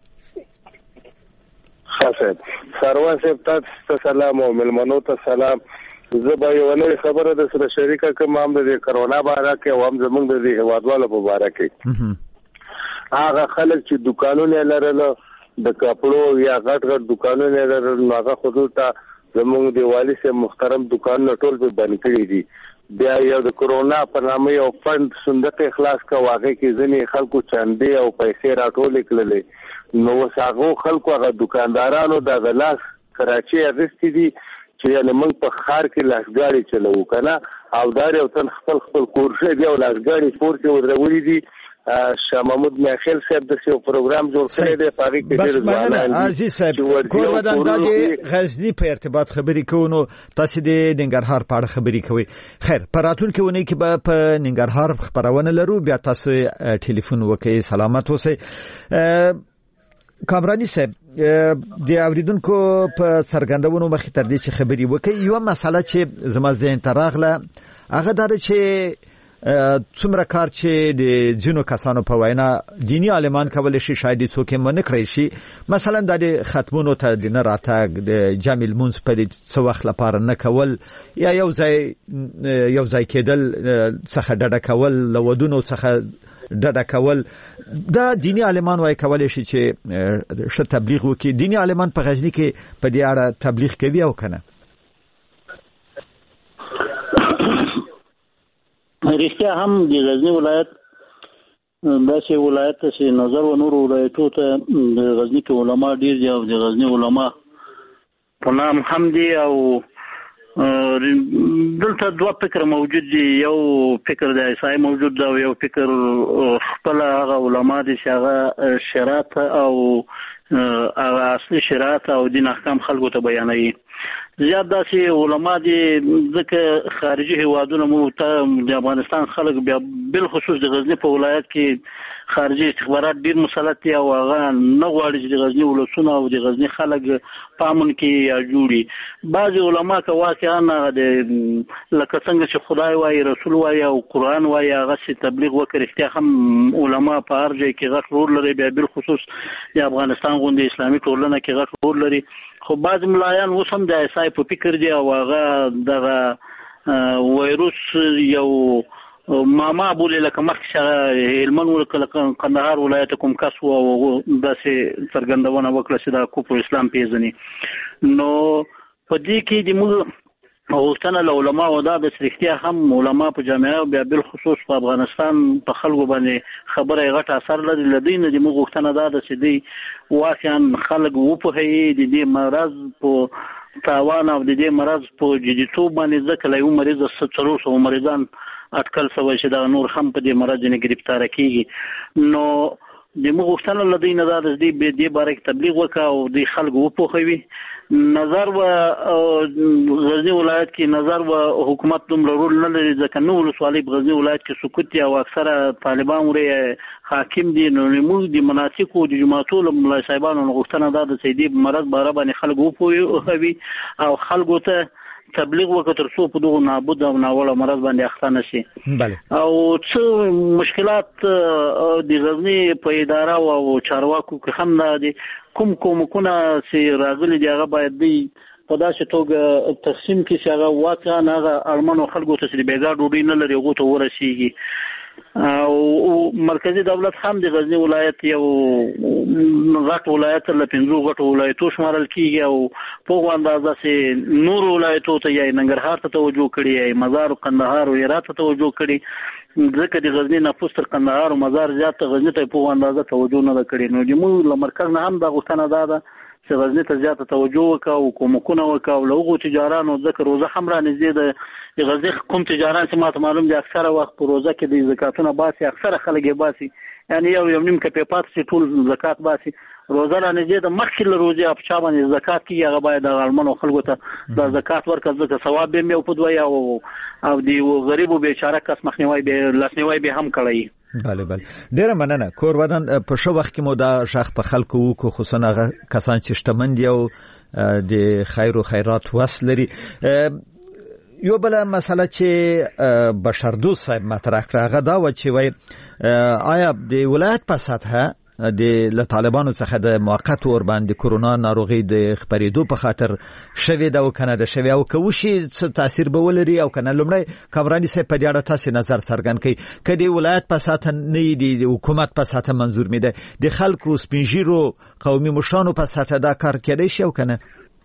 صاحب سروان صاحب تاسو سلام او ملمنو ته سلام زه به یو نوې خبره د سره شریکه کوم هم د کرونا باره کې او هم زمونږ د هیوادوالو په باره کې هغه خلک چې دکانونه لرل د کپړو یا غټ غټ دکانونه لرل هغه خودل ته زمونږ د والي سره محترم دکان ټول په بند کړی دي بیا یو د کرونا په نامه یو فند صندوق اخلاص کا واقع کې ځنې خلکو چاندې او پیسې راټول کړلې نو وساغو خلکو هغه دکاندارانو د غلاس کراچي اغستی دي چې یعنی موږ په خار کې لاسګاړي چلو کنه او دار یو تن خپل خپل کورشه دی او لاسګاړي پور کې ودرولې دي شاه محمود میاخیل صاحب د یو پروګرام جوړ کړی دی پاره کې ډېر ځوانان عزیز صاحب کور ودان د غزنی په ارتباط خبرې کوو تاسو د ننګرهار په اړه خبرې کوي خیر پراتون کې ونی کې په ننګرهار خبرونه لرو بیا تاسو ټلیفون وکړئ سلامت اوسئ کامرانی صاحب د اوریدونکو په سرګندونو مخې تر دې چې خبري وکړي یو مسله چې زما ذهن ته راغله هغه دا چې څومره کار چې د جنو کسانو په وینا دینی عالمان کول شي شاید څوک یې منع کړی شي مثلا د ختمونو ته د نه راتګ د جامع المنز په څو وخت لپاره نه کول یا یو ځای یو ځای کېدل څخه ډډه کول لودونو څخه ډډه کول دا دینی عالمان وای کولای شي چې ش تبلیغ وکي دینی عالمان په غزنی کې په دې اړه تبلیغ کوي او کنه رښتیا هم د غزنی ولایت داسې ولایت چې نظر و نور ولایتو ته د غزنی کې علما ډیر دي او د غزنی علما په نام هم دي او دلته دوه فکر موجود دي یو فکر د عیسائی موجود دی او یو فکر خپل هغه علما دي چې هغه شریعت او هغه اصلي شریعت او دین احکام خلکو ته بیانوي زیات داسې علما دي ځکه خارجي هیوادونه مو ته د افغانستان خلک بیا بل خصوص د غزنی په ولایت کې خارجي استخبارات ډیر مسلط دي او هغه نه غواړي چې د غزنی ولسونه او د غزنی خلک پامن کې یا جوړي. بعض علما که واقعا د لکه څنګه چې خدای وایي رسول وایي او قرآن وایي هغه چې تبلیغ وکړي اختیا هم علما په هر ځای کې غټ رول لري، بیا بل خصوص د افغانستان غوندې اسلامي ټولنه کې غټ رول لري. خو بعض ملایان اوس هم د عیسی په فکر دي او هغه دغه وایروس یو ماما بوله لکه مخکې هلمند ولکه قندهار ولایت کوم کس و او داسې څرګندونه وکړه چې دا کفر اسلام پیژني. نو په دې کې د موږ غوښتنه له علماو دا د سرښتیا هم علما په جامعه بیا بل خصوص په افغانستان په خلکو باندې خبره غټ اثر لري. لدین د موږ غوښتنه دا ده چې دی واقعا خلک وپوهوي د دې مرض په تاوان او د دې مرض په جديتوب باندې ځکه له یو مریض څلور سوه مریضان اټکل شوی چې دا نور هم په دې مرض نه گرفتار کیږي. نو د موږ غوښتنه لدی نه دا د دې دې باره کې تبلیغ وکړو او د خلکو وپوهوي. نظر و غزنی ولایت کې نظر و حکومت دومره رول نه لري ځکه نو ولسوالۍ په غزنی ولایت کې سکوت او اکثره طالبان ورې حاکم دي. نو موږ د مناسکو د جماعتو له ملای صاحبانو غوښتنه دا د سیدی مرض باره باندې خلکو وپوهوي او خلکو ته تبلیغ وکړ تر څو په دغه نابود او ناوړه مرض باندې اخته نشي. او څه مشکلات د غزنی په اداره او چارواکو کې هم نه دي، کوم کومکونه چې راغلي دي هغه باید دی په داسې توګه تقسیم کړي چې هغه واقعا هغه اړمنو خلکو ته چې بېګا ډوډۍ نه لري هغو ته ورسیږي. او مرکزی دولت هم د غزنی ولایت یو غټ ولایت له پنځو غټو ولایتو شمارل کیږي او په هغه اندازه چې نور ولایتو ته یې ننګرهار ته توجه کړي، یې مزار او قندهار او هرات ته توجه کړي، ځکه د غزنی نفوس تر قندهار او مزار زیات غزنی ته په هغه اندازه توجه نه کړي. نو د موږ له مرکز نه هم دا غوښتنه ده ده چې غزنی ته زیاته توجه وکړو او کومکونه وکړو او له هغو تجارانو ځکه روزه هم رانږدې ده. د غزنی کوم تجاران چې ماته معلوم دي اکثره وخت په روزه کې د زکاتونه باسي، اکثره خلک یې باسي، یعنی یو یو نیم کپې پاتې چې ټول زکات باسي. روزه رانږدې ده مخکې له روزې په چا باندې زکات کېږي هغه باید د اړمنو خلکو ته دا زکات ورکړه ځکه ثواب به یې په دوی او او د غریبو بیچاره کس مخنیوی به لاسنیوی به هم کړی. بله بله ډیره مننه. کور ودان په شو وخت کې مو دا شخص په خلکو وکړو، خصوصا هغه کسان چې شتمن دي او د خیر او خیرات وس لري. یو بل مسله چې بشردوست صاحب مطرح کړه هغه دا و چې وای آیا د ولایت په سطحه د طالبانو څخه د موقت ور باندې کرونا ناروغي د خبرېدو په خاطر شوی دا وکنه د شوی او کوشي څه تاثیر به ولري او کنه لمړی کورانی سه په اړه تاسو نظر څرګند کړئ کدي ولایت په ساته نه دی د حکومت په ساته منظور می ده د خلکو سپینجیرو قومي مشانو په ساته دا کار کړی شي او کنه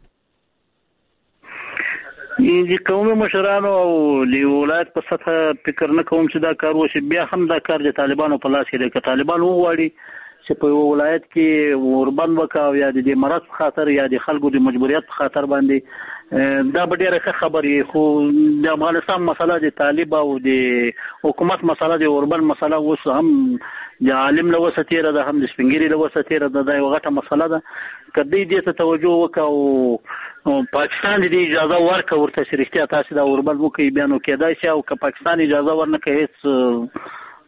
د قومي مشرانو او د ولایت په سطح فکر نه کوم چې دا کار وشي. بیا هم دا کار د طالبانو په لاس کې دی. که طالبان وغواړي چې په ولایت کې اوربند وکاو یا د مرض په خاطر یا د خلکو د مجبوریت په خاطر باندې دا به ډیره ښه خبرې، خو د افغانستان مسله د طالب او د حکومت مسله د اوربند مسله اوس هم د عالم له وسه تیره ده هم د سپینګیري له وسه تیره ده. دا یو غټه مسله ده. که دوی دې ته توجه وکړو پاکستان دې اجازه ورکړه ورته چې رښتیا تاسې دا اوربند وکړئ بیا نو کېدای شي، او که پاکستان اجازه ورنه کړي هېڅ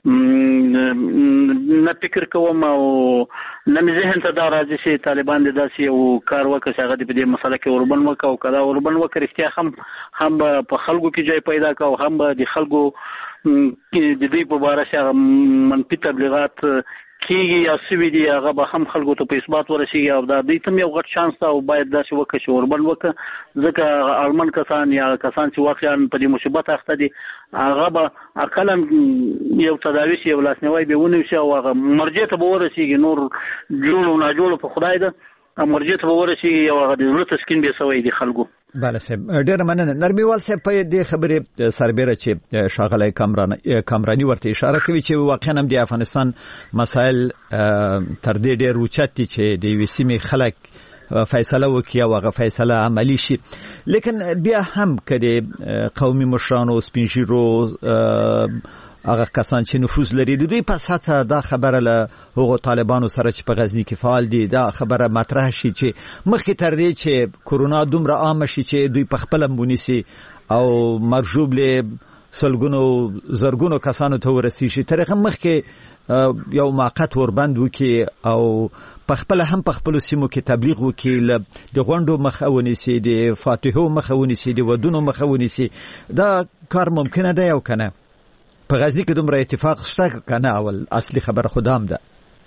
نه فکر کوم او نه مې ذهن ته دا راځي چې طالبان دې داسې یو کار وکړي چې هغه دې په دې مسله کې اوربند وکړي او که دا اوربند وکړي رښتیا هم هم به په خلکو کې ځای پیدا کړي او هم به د خلکو د دوی په باره کې منفي تبلیغات کیږي یا سوي دي هغه به هم خلکو ته په اثبات ورسیږي او دا دوی ته یو غټ شانس ده او باید داسې وکړي چې اوربند وکړي ځکه اړمن کسان یا کسان چې واقعا په دې مصیبت اخته دي هغه به اقلا یو تداوي شي یو لاسنیوی به ونیسي او هغه مرجع ته به ورسیږي. نور جوړ او ناجوړ په خدای ده مرجع ته به ورسیږي یو هغه د زړه تسکین به سوی دي خلکو. بله صاحب ډېر مننه. نرمیوال صاحب په دې خبرې سربېره چې شاغلی کامرانی کامرانی ورته اشاره کوي چې واقعا هم د افغانستان مسایل تر دې ډېر اوچت دي چې د یوې سیمې خلک فیصله وکړي او هغه فیصله عملی شي، لیکن بیا هم که د قومي مشرانو سپینجیرو هغه کسان چې نفوذ لري د دوی په ساته دا خبره له هغو طالبانو سره چې په غزنی کې فعال دي دا خبره مطرح شي چې مخکې تر دې چې کورونا دومره عام شي چې دوی په خپل مونیسي او مرجوب له سلګونو زرګونو کسانو ته ورسیږي تر هغه مخکې یو موقت وربند وکي او په خپل هم په خپل سیمو کې تبلیغ وکي د غونډو مخاوني سي د فاتحو مخاوني سي د ودونو مخاوني سي دا کار ممکن دی او کنه په غزنی کې دومره اتفاق شته کنه اول اصلي خبر خدام ده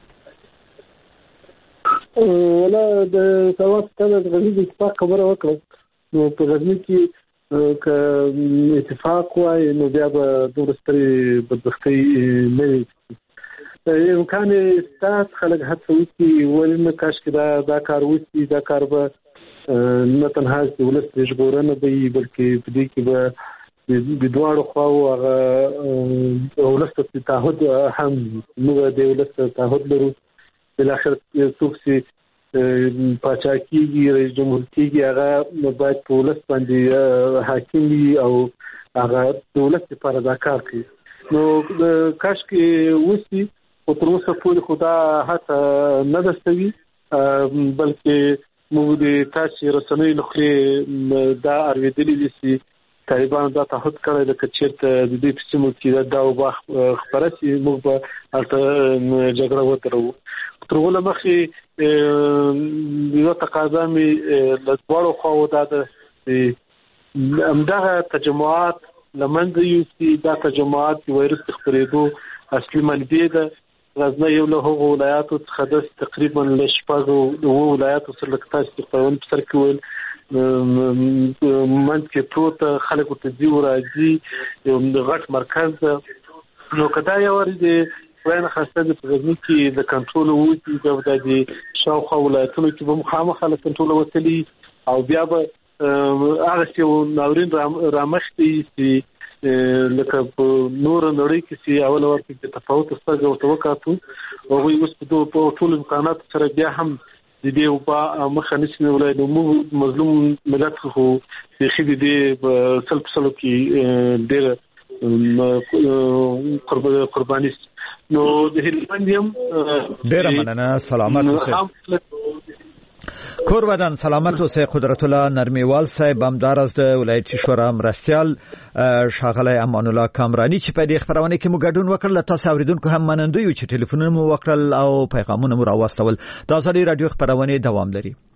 ولا د سواد ته د غزنی اتفاق خبره وکړه نو په غزنی کې که اتفاق وای نو بیا به دورستري بدبختي نه امکان استاد خلک هڅه وکړي ولنه کاش کې دا دا کار وکړي دا کار به نه تنها د ولست ژغورنه به بلکې په دې کې به د دوړو خواو هغه ولست تعهد هم نو د ولست تعهد لرو بل اخر څوک چې پاچاکیږي رئیس جمهور کیږي هغه باید په ولست باندې حاکم وي او هغه دولت لپاره دا کار کوي نو کاش کې وسی او تر اوسه پورې خدا هڅه نه دستوي بلکې موږ د تاسو رسنۍ لخوا دا اړیدلې دي چې طالبان دا تعهد کړی لکه چیرته د دې په سیمو کې دا وبخ خبره چې موږ به البته جګړه وترو تر ولله مخې یو تقاضا می لږوړو خو دا د امدغه تجمعات لمنځه یوسي دا تجمعات د وایرس خپرېدو اصلي منبع ده غزنی یو له هغو ولایاتو څخه د تقریبا له شپږو اوو ولایاتو سره لکه تاسو په سر کې ویل منځ کې پروت خلکو ته دی راځي یو غټ مرکز ده نو کدا یو ورته وینه خاصه د غزنی کې د کنټرول ووتی د د شاوخوا ولایتونو کې به مخامخ له کنټرول وتلی او بیا به هغه چې ناورین رامخته چې لکه په نور نړۍ کې چې اول ورته د تفاوت ستاسو او توقعاتو او وي اوس په ټول امکانات سره بیا هم د دې په مخه نشي ولای نو مظلوم ملت خو چې خې دې سلب سلو کې ډېر قرباني نو د هلمندیم ډېر مننه سلامات اوسئ کور ودان سلامت اوسئ قدرت الله نرمیوال صاحب همدار از د ولایتي شورا مرستيال شاغله امان الله کامرانی چې په دې خبرونه کې مو ګډون وکړل تاسو اوریدونکو هم منندوی چې ټلیفونونه مو وکړل او پیغامونه مو راوستل د ازادي رادیو خبرونه دوام لري